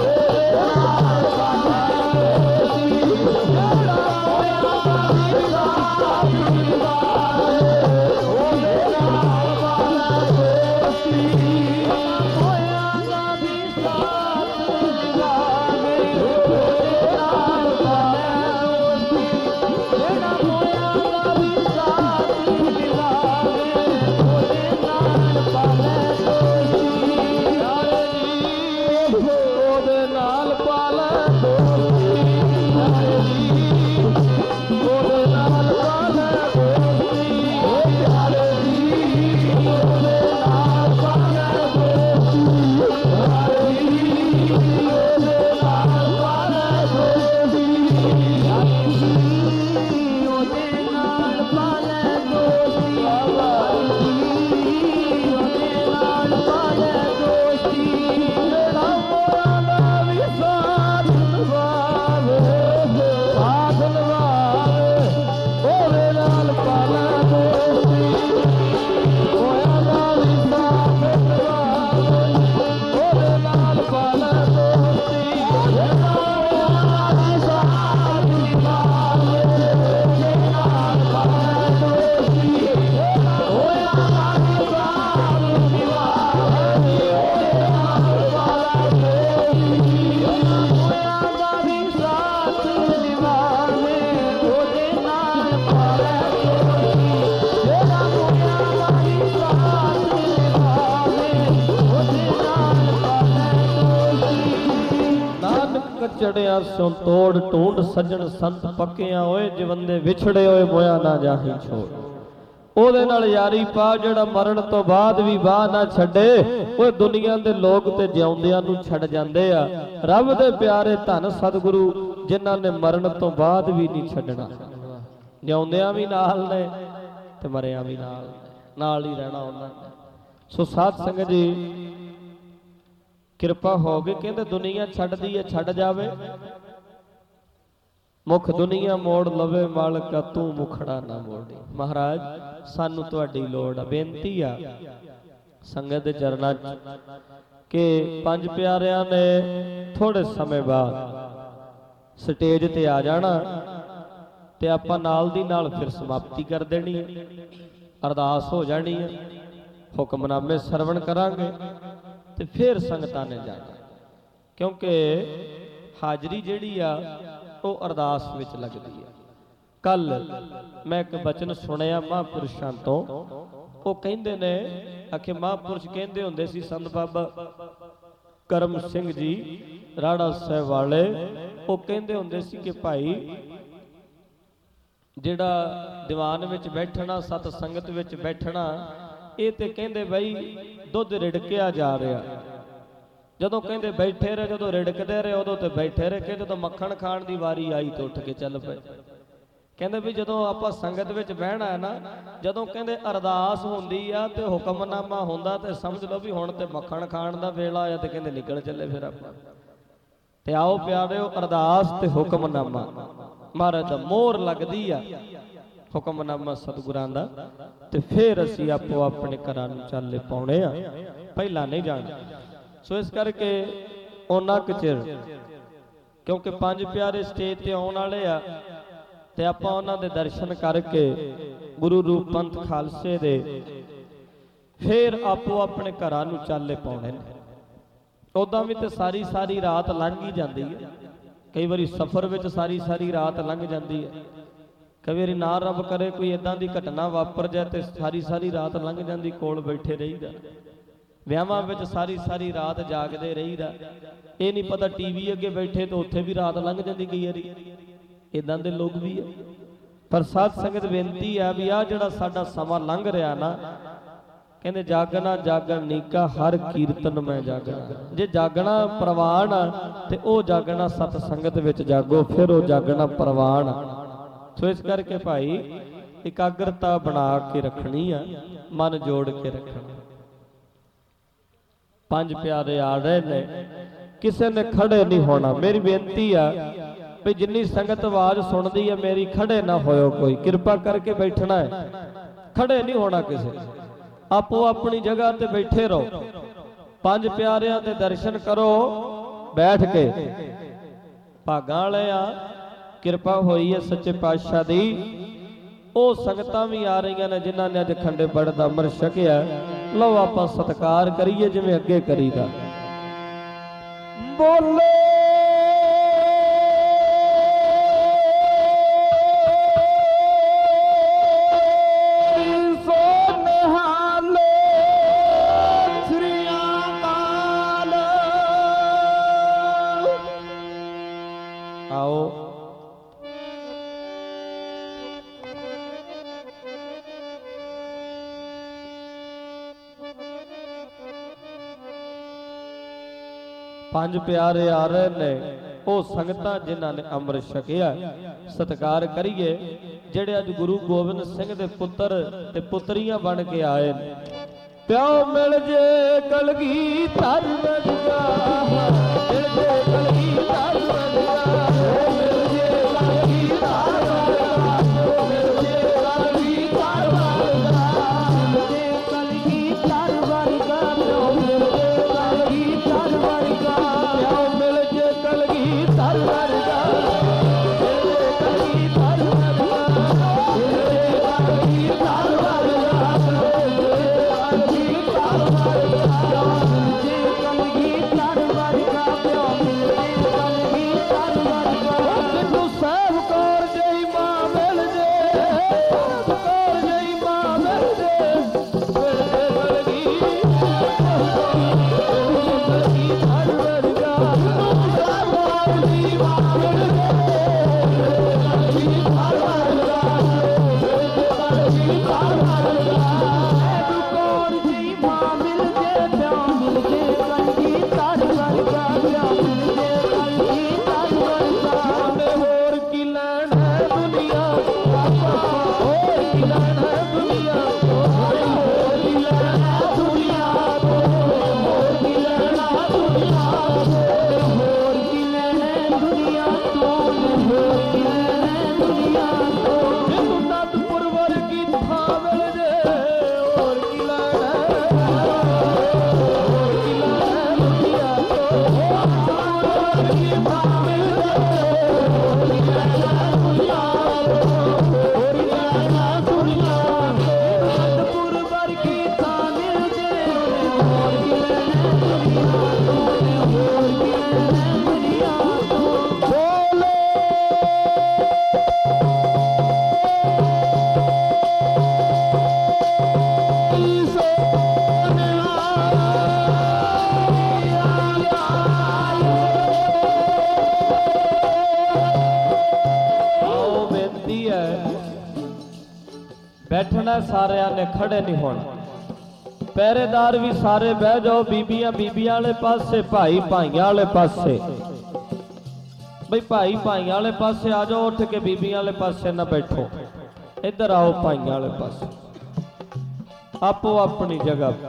ਉਹਦੇ ਨਾਲ ਪਾ ਲੈ ਦੋਸਤੀ। ਜਿਹੜਾ ਮੋਇਆ ਦਾ ਵੀ ਸਾਥ ਚੜਿਆ ਸਿਉ ਤੋੜ ਢੂੰਡ ਸੱਜਣ ਸੰਤ ਪੱਕਿਆਂ ਓਏ ਜਵੰਦੇ ਵਿਛੜੇ ਹੋਏ ਮੋਇਆ ਨਾ ਜਾਹੀ ਛੋੜ। ਉਹਦੇ ਨਾਲ ਯਾਰੀ ਪਾ ਜਿਹੜਾ ਮਰਨ ਤੋਂ ਬਾਅਦ ਵੀ ਬਾਹ ਨਾ ਛੱਡੇ। ਓਏ ਦੁਨੀਆ ਦੇ ਲੋਕ ਤੇ ਜਿਉਂਦਿਆਂ ਨੂੰ ਛੱਡ ਜਾਂਦੇ ਆ, ਰੱਬ ਦੇ ਪਿਆਰੇ ਧੰਨ ਸਤਿਗੁਰੂ ਜਿਨ੍ਹਾਂ ਨੇ ਮਰਨ ਤੋਂ ਬਾਅਦ ਵੀ ਨਹੀਂ ਛੱਡਣਾ। ਜਿਉਂਦਿਆਂ ਵੀ ਨਾਲ ਨੇ ਤੇ ਮਰਿਆਂ ਵੀ ਨਾਲ ਹੀ ਰਹਿਣਾ ਉਹਨਾਂ ਨੇ। ਸੋ ਸਾਧ ਸੰਗਤ ਜੀ ਕਿਰਪਾ ਹੋ ਗਈ। ਕਹਿੰਦੇ ਦੁਨੀਆ ਛੱਡਦੀ ਹੈ ਛੱਡ ਜਾਵੇ, ਮੁਖ ਦੁਨੀਆ ਮੋੜ ਲਵੇ ਮਾਲਕਾ ਤੂੰ ਮੁਖੜਾ ਨਾ ਮੋੜੀ। ਮਹਾਰਾਜ ਸਾਨੂੰ ਤੁਹਾਡੀ ਲੋੜ ਆ। ਬੇਨਤੀ ਆ ਸੰਗਤ ਦੇ ਚਰਨਾਂ 'ਚ ਕਿ ਪੰਜ ਪਿਆਰਿਆਂ ਨੇ ਥੋੜੇ ਸਮੇਂ ਬਾਅਦ ਸਟੇਜ ਤੇ ਆ ਜਾਣਾ ਤੇ ਆਪਾਂ ਨਾਲ ਦੀ ਨਾਲ ਫਿਰ ਸਮਾਪਤੀ ਕਰ ਦੇਣੀ ਹੈ, ਅਰਦਾਸ ਹੋ ਜਾਣੀ ਹੈ, ਹੁਕਮਨਾਮੇ ਸਰਵਣ ਕਰਾਂਗੇ ਤੇ ਫਿਰ ਸੰਗਤਾਂ ਨੇ ਜਾਣਾ। ਕਿਉਂਕਿ ਹਾਜ਼ਰੀ ਜਿਹੜੀ ਆ ਉਹ ਅਰਦਾਸ ਵਿੱਚ ਲੱਗਦੀ ਹੈ। ਕੱਲ ਮੈਂ ਇੱਕ ਬਚਨ ਸੁਣਿਆ ਮਹਾਂਪੁਰਸ਼ਾਂ ਤੋਂ, ਉਹ ਕਹਿੰਦੇ ਨੇ ਆਖੇ ਮਹਾਂਪੁਰਸ਼ ਕਹਿੰਦੇ ਹੁੰਦੇ ਸੀ, ਸੰਤ ਬਾਬਾ ਕਰਮ ਸਿੰਘ ਜੀ ਰਾੜਾ ਸਾਹਿਬ ਵਾਲੇ, ਉਹ ਕਹਿੰਦੇ ਹੁੰਦੇ ਸੀ ਕਿ ਭਾਈ ਜਿਹੜਾ ਦੀਵਾਨ ਵਿੱਚ ਬੈਠਣਾ, ਸਤ ਸੰਗਤ ਵਿੱਚ ਬੈਠਣਾ, ਇਹ ਤੇ ਕਹਿੰਦੇ ਬਈ ਦੁੱਧ ਰਿੜਕਿਆ ਜਾ ਰਿਹਾ। ਜਦੋਂ ਕਹਿੰਦੇ ਬੈਠੇ ਰਹੇ, ਜਦੋਂ ਰਿੜਕਦੇ ਰਹੇ ਉਦੋਂ ਤੇ ਬੈਠੇ ਰਹੇ, ਕਿ ਜਦੋਂ ਮੱਖਣ ਖਾਣ ਦੀ ਵਾਰੀ ਆਈ ਤਾਂ ਉੱਠ ਕੇ ਚੱਲ ਪਏ। ਕਹਿੰਦੇ ਵੀ ਜਦੋਂ ਆਪਾਂ ਸੰਗਤ ਵਿੱਚ ਬਹਿਣਾ ਹੈ ਨਾ, ਜਦੋਂ ਕਹਿੰਦੇ ਅਰਦਾਸ ਹੁੰਦੀ ਆ ਤੇ ਹੁਕਮਨਾਮਾ ਹੁੰਦਾ ਤੇ ਸਮਝ ਲਓ ਵੀ ਹੁਣ ਤੇ ਮੱਖਣ ਖਾਣ ਦਾ ਵੇਲਾ ਆਇਆ ਤੇ ਕਹਿੰਦੇ ਨਿਕਲ ਚੱਲੇ ਫਿਰ ਆਪਾਂ। ਤੇ ਆਓ ਪਿਆਰਿਓ, ਅਰਦਾਸ ਤੇ ਹੁਕਮਨਾਮਾ ਮਹਾਰਾਜ ਦਾ ਮੋਹਰ ਲੱਗਦੀ ਆ, ਹੁਕਮਨਾਮਾ ਸਤਿਗੁਰਾਂ ਦਾ, ਤੇ ਫਿਰ ਅਸੀਂ ਆਪੋ ਆਪਣੇ ਘਰਾਂ ਨੂੰ ਚਾਲੇ ਪਾਉਣੇ ਆ, ਪਹਿਲਾਂ ਨਹੀਂ ਜਾਣਾ। ਸੋ ਇਸ ਕਰਕੇ ਉਹਨਾਂ ਕੁ ਚਿਰ, ਕਿਉਂਕਿ ਪੰਜ ਪਿਆਰੇ ਸਟੇਜ ਤੇ ਆਉਣ ਵਾਲੇ ਆ ਤੇ ਆਪਾਂ ਉਹਨਾਂ ਦੇ ਦਰਸ਼ਨ ਕਰਕੇ ਗੁਰੂ ਰੂਪ ਪੰਥ ਖਾਲਸੇ ਦੇ ਫਿਰ ਆਪੋ ਆਪਣੇ ਘਰਾਂ ਨੂੰ ਚਾਲੇ ਪਾਉਣੇ ਨੇ। ਉਦਾਂ ਵੀ ਤੇ ਸਾਰੀ ਰਾਤ ਲੰਘ ਹੀ ਜਾਂਦੀ ਹੈ, ਕਈ ਵਾਰੀ ਸਫ਼ਰ ਵਿੱਚ ਸਾਰੀ ਰਾਤ ਲੰਘ ਜਾਂਦੀ ਹੈ, ਕਈ ਵਾਰੀ ਨਾ ਰੱਬ ਕਰੇ ਕੋਈ ਇਦਾਂ ਦੀ ਘਟਨਾ ਵਾਪਰ ਜਾਏ ਤੇ ਸਾਰੀ ਰਾਤ ਲੰਘ ਜਾਂਦੀ, ਕੋਲ ਬੈਠੇ ਰਹੀਦਾ। ਵਿਆਹਾਂ ਵਿੱਚ ਸਾਰੀ ਰਾਤ ਜਾਗਦੇ ਰਹੀਦਾ, ਇਹ ਨਹੀਂ ਪਤਾ ਟੀਵੀ ਅੱਗੇ ਬੈਠੇ ਤੇ ਉੱਥੇ ਵੀ ਰਾਤ ਲੰਘ ਜਾਂਦੀ ਕਈ ਵਾਰੀ, ਇਦਾਂ ਦੇ ਲੋਕ ਵੀ ਆ। ਪਰ ਸਾਧ ਸੰਗਤ ਬੇਨਤੀ ਆ ਵੀ ਆ ਜਿਹੜਾ ਸਾਡਾ ਸਮਾਂ ਲੰਘ ਰਿਹਾ ਨਾ, ਕਹਿੰਦੇ ਜਾਗਣਾ ਜਾਗਣ ਨੀਕਾ ਹਰ ਕੀਰਤਨ ਮੈਂ ਜਾਗਣਾ। ਜੇ ਜਾਗਣਾ ਪ੍ਰਵਾਨ ਆ ਤੇ ਉਹ ਜਾਗਣਾ ਸਤ ਸੰਗਤ ਵਿੱਚ ਜਾਗੋ, ਫਿਰ ਉਹ ਜਾਗਣਾ ਪ੍ਰਵਾਨ ਆ। ਸੋ ਇਸ ਕਰਕੇ ਭਾਈ ਇਕਾਗਰਤਾ ਬਣਾ ਕੇ ਰੱਖਣੀ ਆ, ਮਨ ਜੋੜ ਕੇ ਰੱਖਣਾ। ਪੰਜ ਪਿਆਰੇ ਆ ਰਹੇ ਨੇ, ਕਿਸੇ ਨੇ ਖੜੇ ਨਹੀਂ ਹੋਣਾ। ਮੇਰੀ ਬੇਨਤੀ ਆ ਵੀ ਜਿੰਨੀ ਸੰਗਤ ਆਵਾਜ਼ ਸੁਣਦੀ ਹੈ ਮੇਰੀ, ਖੜੇ ਨਾ ਹੋਇਓ, ਕੋਈ ਕਿਰਪਾ ਕਰਕੇ ਬੈਠਣਾ ਹੈ, ਖੜੇ ਨਹੀਂ ਹੋਣਾ ਕਿਸੇ। ਆਪੋ ਆਪਣੀ ਜਗ੍ਹਾ ਤੇ ਬੈਠੇ ਰਹੋ, ਪੰਜ ਪਿਆਰਿਆਂ ਦੇ ਦਰਸ਼ਨ ਕਰੋ ਬੈਠ ਕੇ। ਭਾਗਾਂ ਵਾਲੇ ਆ, ਕਿਰਪਾ ਹੋਈ ਹੈ ਸੱਚੇ ਪਾਤਸ਼ਾਹ ਦੀ। ਉਹ ਸੰਗਤਾਂ ਵੀ ਆ ਰਹੀਆਂ ਨੇ ਜਿਨ੍ਹਾਂ ਨੇ ਅੱਜ ਖੰਡੇ ਬੜ ਦਾ ਅੰਮ੍ਰਿਤ ਛਕਿਆ। ਲਓ ਆਪਾਂ ਸਤਿਕਾਰ ਕਰੀਏ ਜਿਵੇਂ ਅੱਗੇ ਕਰੀਦਾ। ਬੋਲੇ ਪੰਜ ਪਿਆਰੇ ਆ ਰਹੇ ਨੇ, ਉਹ ਸੰਗਤਾਂ ਜਿਨ੍ਹਾਂ ਨੇ ਅੰਮ੍ਰਿਤ ਛਕਿਆ। ਸਤਿਕਾਰ ਕਰੀਏ ਜਿਹੜੇ ਅੱਜ ਗੁਰੂ ਗੋਬਿੰਦ ਸਿੰਘ ਦੇ ਪੁੱਤਰ ਤੇ ਪੁੱਤਰੀਆਂ ਬਣ ਕੇ ਆਏ ਨੇ। ਪਿਓ ਮਿਲ ਜੇ ਕਲਗੀਧਰ ਵਰਗਾ, ਮਿਲ ਜੇ ਕਲਗੀਧਰ ਵਰਗਾ, ਮਿਲ ਜੇ ਕਲਗੀਧਰ ਵਰਗਾ, ਮਿਲ ਜੇ ਕਲਗੀਧਰ ਵਰਗਾ, ਮਿਲ ਜੇ ਕਲਗੀਧਰ ਵਰਗਾ, ਮਿਲ ਜੇ ਕਲਗੀਧਰ ਵਰਗਾ, ਪਿਓ ਮਿਲ ਜੇ ਕਲਗੀਧਰ ਵਰਗਾ, ਮਿਲ ਜੇ ਕਲਗੀਧਰ ਵਰਗਾ, ਮਿਲ ਜੇ ਕਲਗੀਧਰ ਵਰਗਾ, बैठना सारिਆਂ ने खड़े नहीं होना। पहरेदार भी सारे बह जाओ, बीबियां बीबियां वाले पासे, भाई भाइयां वाले पासे। बई भाई भाइयां वाले पासे आ जाओ, उठ के बीबियां वाले पासे ना बैठो, इधर आओ भाइयां वाले पासे, आपो अपनी जगह।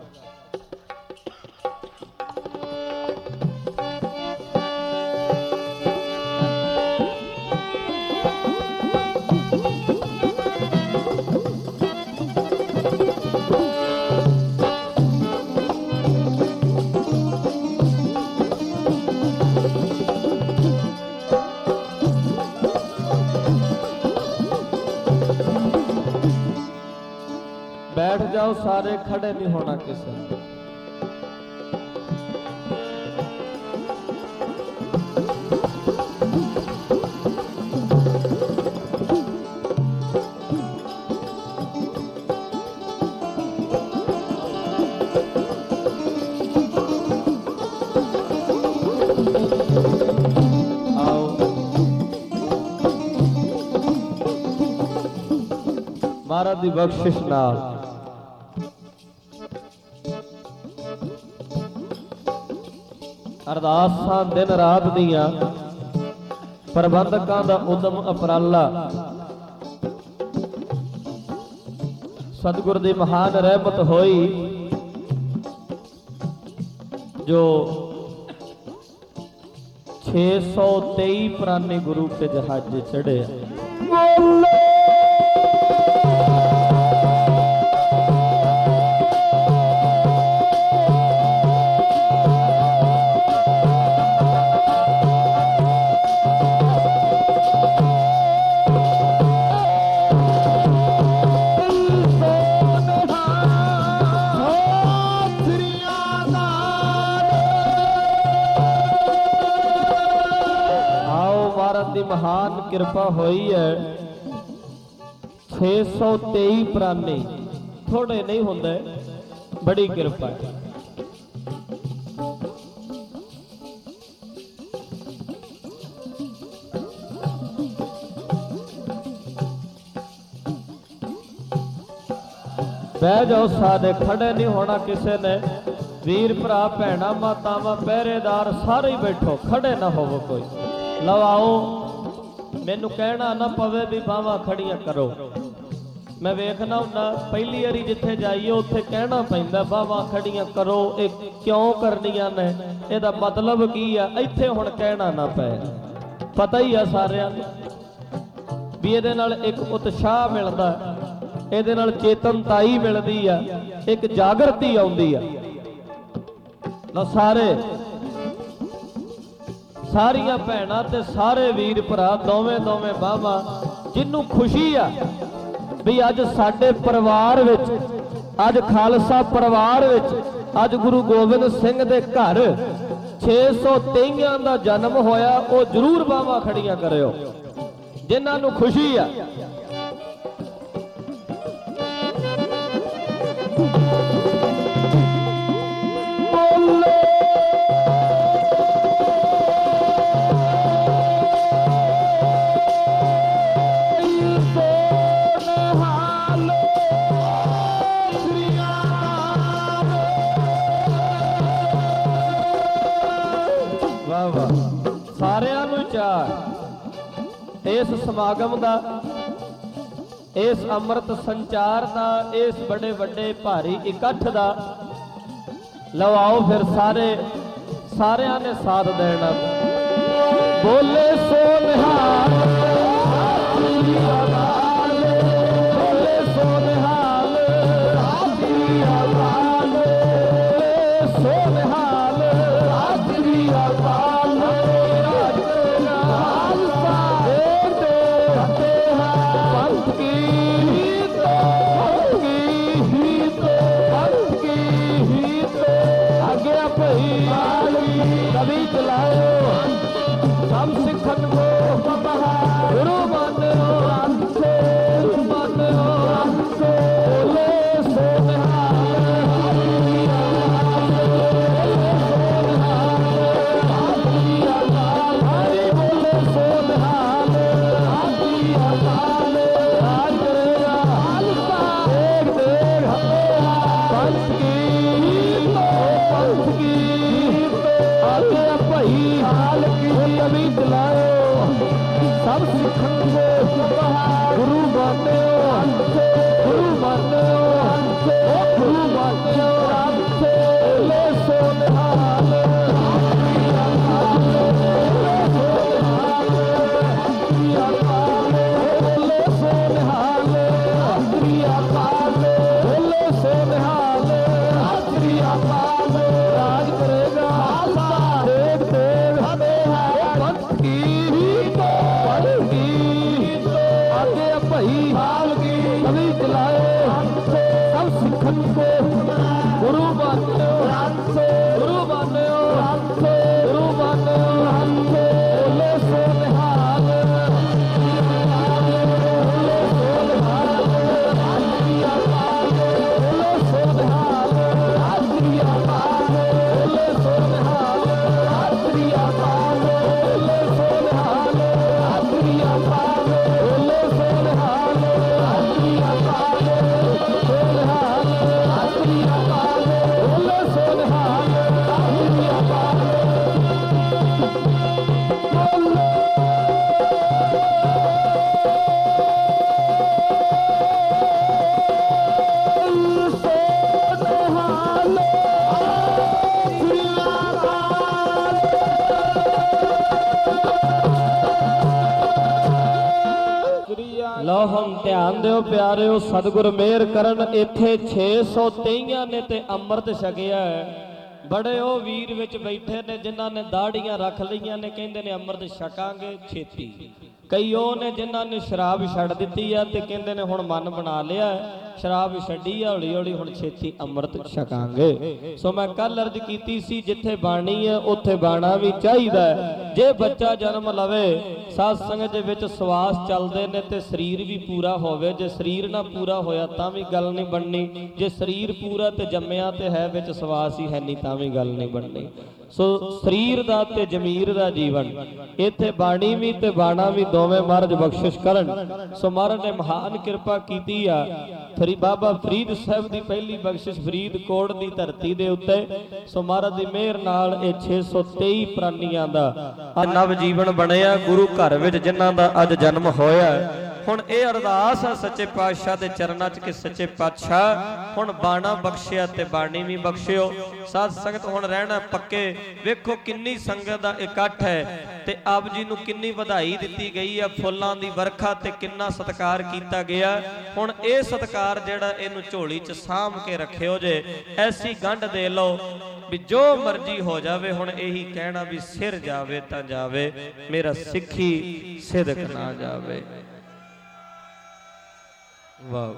बैठ जाओ सारे, खड़े नहीं होना किसी। आओ महाराज दी बख्शिश नाल अरदासां दिन रात दियां, प्रबंधकां दा उदम उपराला, सतगुर दी महान रहमत होई जो 623 पुराने गुरु के जहाज चढ़े। महान कृपा हुई है, 623 पुराने थोड़े नहीं होंगे, बड़ी कृपा है। बह जाओ सारे, खड़े नहीं होना किसी ने। वीर भरा भैणा मातावां पहरेदार सारे ही बैठो, खड़े ना होवो कोई। लो आओ, मैनू कहना ना पवे भी बावां खड़ियां करो। मैं वेखना हुंदा पहली वारी जिथे जाइए उत्थे कहना पैंदा बावां खड़ियां करो। ये क्यों करनियां ने, इहदा मतलब की आ, इत्थे हुण कहना ना पै। पता ही आ सारिआं नूं भी इहदे नाल एक उत्साह मिलदा, इहदे नाल चेतनताई मिलदी आ, एक जागृति आउंदी आ। लो सारे, सारिया भैणां ते सारे वीर भरा दोवें दोवें बावां, जिन्नू खुशी आ भी अज साडे परिवार विच, अज खालसा परिवार विच, अज गुरु गोबिंद सिंह दे घर 623 दा जन्म होया, वो जरूर बावां खड़ियां करियो जिन्हां नू खुशी आ। सारियां नूं चाह इस समागम दा, इस अमृत संचार दा, इस बड़े बड़े भारी इकट्ठ दा। लो आओ फिर सारे, सारियां ने साथ देना। बोले सो निहाल, बोले सो निहाल, सो निहाल, कभी चलाओ हम सिखन को सब सिखन को गुरु मान्यो, गुरु मान्यो, गुरु मान्यो, ले सो निहाल राज करेगा देव देव पंथ की आगे भई कभी चलाए सब सिखन को गुरु मान्यो, गुरु मान्यो, गुरु मान्यो, ले सो निहाल ਲਓ ਹੁਣ ਧਿਆਨ ਦਿਓ ਪਿਆਰਿਓ, ਸਤਿਗੁਰ ਮਿਹਰ ਕਰਨ ਇੱਥੇ 623 ਨੇ ਤੇ ਅੰਮ੍ਰਿਤ ਛਕਿਆ ਹੈ। ਬੜੇ ਉਹ ਵੀਰ ਵਿੱਚ ਬੈਠੇ ਨੇ ਜਿਨ੍ਹਾਂ ਨੇ ਦਾੜੀਆਂ ਰੱਖ ਲਈਆਂ ਨੇ, ਕਹਿੰਦੇ ਨੇ ਅੰਮ੍ਰਿਤ ਛਕਾਂਗੇ ਛੇਤੀ। ਕਈ ਉਹ ਨੇ ਜਿਨ੍ਹਾਂ ਨੇ ਸ਼ਰਾਬ ਛੱਡ ਦਿੱਤੀ ਆ ਤੇ ਕਹਿੰਦੇ ਨੇ ਹੁਣ ਮਨ ਬਣਾ ਲਿਆ ਸ਼ਰਾਬ ਛੱਡੀ ਆ, ਹੌਲੀ ਹੌਲੀ ਹੁਣ ਛੇਤੀ ਅੰਮ੍ਰਿਤ ਛਕਾਂਗੇ। ਸੋ ਮੈਂ ਕੱਲ ਅਰਜ਼ ਕੀਤੀ ਸੀ ਜਿੱਥੇ ਬਾਣੀ ਹੈ ਉੱਥੇ ਬਾਣਾ ਵੀ ਚਾਹੀਦਾ। ਜੇ ਬੱਚਾ ਜਨਮ ਲਵੇ ਸਾਧ ਸੰਗਤ ਦੇ ਵਿੱਚ ਸਵਾਸ ਚੱਲਦੇ ਨੇ ਤੇ ਸਰੀਰ ਵੀ ਪੂਰਾ ਹੋਵੇ। ਜੇ ਸਰੀਰ ਨਾ ਪੂਰਾ ਹੋਇਆ ਤਾਂ ਵੀ ਗੱਲ ਨਹੀਂ ਬਣਨੀ, ਜੇ ਸਰੀਰ ਪੂਰਾ ਤੇ ਜੰਮਿਆ ਤੇ ਹੈ ਵਿੱਚ ਸਵਾਸ ਹੀ ਹੈ ਨਹੀਂ ਤਾਂ ਵੀ ਗੱਲ ਨਹੀਂ ਬਣਨੀ। ਸੋ ਸਰੀਰ ਦਾ ਤੇ ਜ਼ਮੀਰ ਦਾ ਜੀਵਨ, ਇੱਥੇ ਬਾਣੀ ਵੀ ਤੇ ਬਾਣਾ ਵੀ ਦੋਵੇਂ ਮਹਾਰਾਜ ਬਖਸ਼ਿਸ਼ ਕਰਨ। ਸੋ ਮਹਾਰਾਜ ਨੇ ਮਹਾਨ ਕਿਰਪਾ ਕੀਤੀ ਆ। ਬਾਬਾ ਫਰੀਦ ਸਾਹਿਬ ਦੀ ਪਹਿਲੀ ਬਖਸ਼ਿਸ਼ ਫਰੀਦਕੋਟ ਦੀ ਧਰਤੀ ਦੇ ਉੱਤੇ। ਸੋ ਮਹਾਰਾਜ ਦੀ ਮਿਹਰ ਨਾਲ ਇਹ 623 ਪ੍ਰਾਨੀਆਂ ਦਾ ਨਵ ਜੀਵਨ ਬਣਿਆ ਗੁਰੂ ਘਰ ਵਿੱਚ, ਜਿਨ੍ਹਾਂ ਦਾ ਅੱਜ ਜਨਮ ਹੋਇਆ। ਹੁਣ ਇਹ ਅਰਦਾਸ ਆ ਸੱਚੇ ਪਾਤਸ਼ਾਹ ਦੇ ਚਰਨਾਂ 'ਚ ਕਿ ਸੱਚੇ ਪਾਤਸ਼ਾਹ ਹੁਣ ਬਾਣਾ ਬਖਸ਼ਿਆ ਤੇ ਬਾਣੀ ਵੀ ਬਖਸ਼ਿਓ। ਸਾਧ ਸੰਗਤ ਹੁਣ ਰਹਿਣਾ ਪੱਕੇ। ਵੇਖੋ ਕਿੰਨੀ ਸੰਗਤ ਦਾ ਇਕੱਠ ਹੈ ਤੇ ਆਪ ਜੀ ਨੂੰ ਕਿੰਨੀ ਵਧਾਈ ਦਿੱਤੀ ਗਈ ਆ, ਫੁੱਲਾਂ ਦੀ ਵਰਖਾ ਤੇ ਕਿੰਨਾ ਸਤਿਕਾਰ ਕੀਤਾ ਗਿਆ। ਹੁਣ ਇਹ ਸਤਿਕਾਰ ਜਿਹੜਾ ਇਹਨੂੰ ਝੋਲੀ 'ਚ ਸਾਂਭ ਕੇ ਰੱਖਿਓ ਜੇ, ਐਸੀ ਗੰਢ ਦੇ ਲਓ ਵੀ ਜੋ ਮਰਜ਼ੀ ਹੋ ਜਾਵੇ। ਹੁਣ ਇਹੀ ਕਹਿਣਾ ਵੀ ਸਿਰ ਜਾਵੇ ਤਾਂ ਜਾਵੇ, ਮੇਰਾ ਸਿੱਖੀ ਸਿਦਕ ਨਾ ਜਾਵੇ। ਵਾਹ।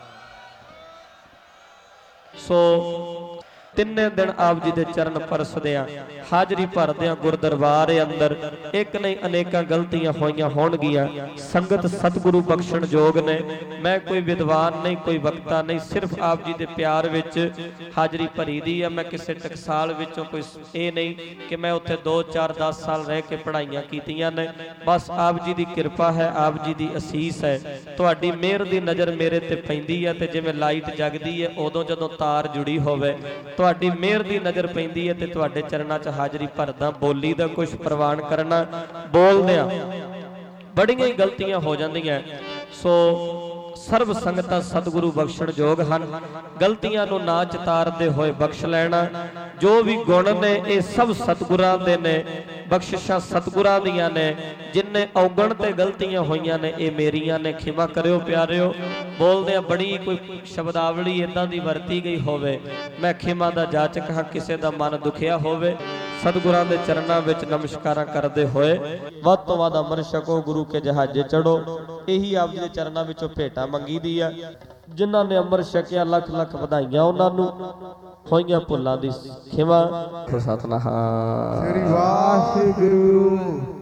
ਸੋ ਤਿੰਨੇ ਦਿਨ ਆਪ ਜੀ ਦੇ ਚਰਨ ਪਰਸਦਿਆਂ ਹਾਜ਼ਰੀ ਭਰਦਿਆਂ ਗੁਰਦਰਬਾਰ ਅੰਦਰ ਇੱਕ ਨਹੀਂ ਅਨੇਕਾਂ ਗਲਤੀਆਂ ਹੋਈਆਂ ਹੋਣਗੀਆਂ। ਸੰਗਤ ਸਤਿਗੁਰੂ ਬਖਸ਼ਣ ਯੋਗ ਨੇ। ਮੈਂ ਕੋਈ ਵਿਦਵਾਨ ਨਹੀਂ, ਕੋਈ ਵਕਤਾ ਨਹੀਂ, ਸਿਰਫ ਆਪ ਜੀ ਦੇ ਪਿਆਰ ਵਿੱਚ ਹਾਜ਼ਰੀ ਭਰੀ ਦੀ ਆ। ਮੈਂ ਕਿਸੇ ਟਕਸਾਲ ਵਿੱਚੋਂ ਕੋਈ ਇਹ ਨਹੀਂ ਕਿ ਮੈਂ ਉੱਥੇ 2 4 10 ਸਾਲ ਰਹਿ ਕੇ ਪੜ੍ਹਾਈਆਂ ਕੀਤੀਆਂ ਨੇ। ਬਸ ਆਪ ਜੀ ਦੀ ਕਿਰਪਾ ਹੈ, ਆਪ ਜੀ ਦੀ ਅਸੀਸ ਹੈ, ਤੁਹਾਡੀ ਮਿਹਰ ਦੀ ਨਜ਼ਰ ਮੇਰੇ ਤੇ ਪੈਂਦੀ ਹੈ। ਤੇ ਜਿਵੇਂ ਲਾਈਟ ਜਗਦੀ ਹੈ ਉਦੋਂ ਜਦੋਂ ਤਾਰ ਜੁੜੀ ਹੋਵੇ, ਤੁਹਾਡੀ ਮਿਹਰ ਦੀ ਨਜ਼ਰ ਪੈਂਦੀ ਹੈ ਤੇ ਤੁਹਾਡੇ ਚਰਨਾਂ 'ਚ ਹਾਜ਼ਰੀ ਭਰਦਾ। ਬੋਲੀ ਦਾ ਕੁਝ ਪ੍ਰਵਾਨ ਕਰਨਾ, ਬੋਲਦਿਆਂ ਬੜੀਆਂ ਹੀ ਗਲਤੀਆਂ ਹੋ ਜਾਂਦੀਆਂ। ਸੋ ਸਰਬ ਸੰਗਤਾਂ ਸਤਿਗੁਰੂ ਬਖਸ਼ਣ ਯੋਗ ਹਨ। ਗਲਤੀਆਂ ਨੂੰ ਨਾ ਚਿਤਾਰਦੇ ਹੋਏ ਬਖਸ਼ ਲੈਣਾ। ਜੋ ਵੀ ਗੁਣ ਨੇ ਇਹ ਸਭ ਸਤਿਗੁਰਾਂ ਦੇ ਨੇ, ਬਖਸ਼ਿਸ਼ਾਂ ਸਤਿਗੁਰਾਂ ਦੀਆਂ ਨੇ। ਜਿੰਨੇ ਔਗਣ ਤੇ ਗਲਤੀਆਂ ਹੋਈਆਂ ਨੇ ਇਹ ਮੇਰੀਆਂ ਨੇ, ਖਿਮਾ ਕਰਿਓ ਪਿਆਰਿਓ। ਬੋਲਦੇ ਆ ਬੜੀ ਕੋਈ ਸ਼ਬਦਾਵਲੀ ਇਦਾਂ ਦੀ ਵਰਤੀ ਗਈ ਹੋਵੇ, ਮੈਂ ਖਿਮਾ ਦਾ ਜਾਚਕ ਹਾਂ। ਕਿਸੇ ਦਾ ਮਨ ਦੁਖਿਆ ਹੋਵੇ, ਸਤਿਗੁਰਾਂ ਦੇ ਚਰਨਾਂ ਵਿੱਚ ਨਮਸਕਾਰਾਂ ਕਰਦੇ ਹੋਏ ਵੱਧ ਤੋਂ ਵੱਧ ਅੰਮ੍ਰਿਤ ਛਕੋ, ਗੁਰੂ ਕੇ ਜਹਾਜ਼ੇ ਚੜੋ। ਇਹੀ ਆਪ ਜੀ ਦੇ ਚਰਨਾਂ ਵਿੱਚੋਂ ਭੇਟਾ ਮੰਗੀ ਦੀ ਆ। ਜਿਨ੍ਹਾਂ ਨੇ ਅੰਮ੍ਰਿਤ ਛਕਿਆ ਲੱਖ ਲੱਖ ਵਧਾਈਆਂ ਉਹਨਾਂ ਨੂੰ। ਹੋਈਆਂ ਭੁੱਲਾਂ ਦੀ ਖਿਮਾ। ਸਤਿਨਾਮ ਸ੍ਰੀ ਵਾਹਿਗੁਰੂ।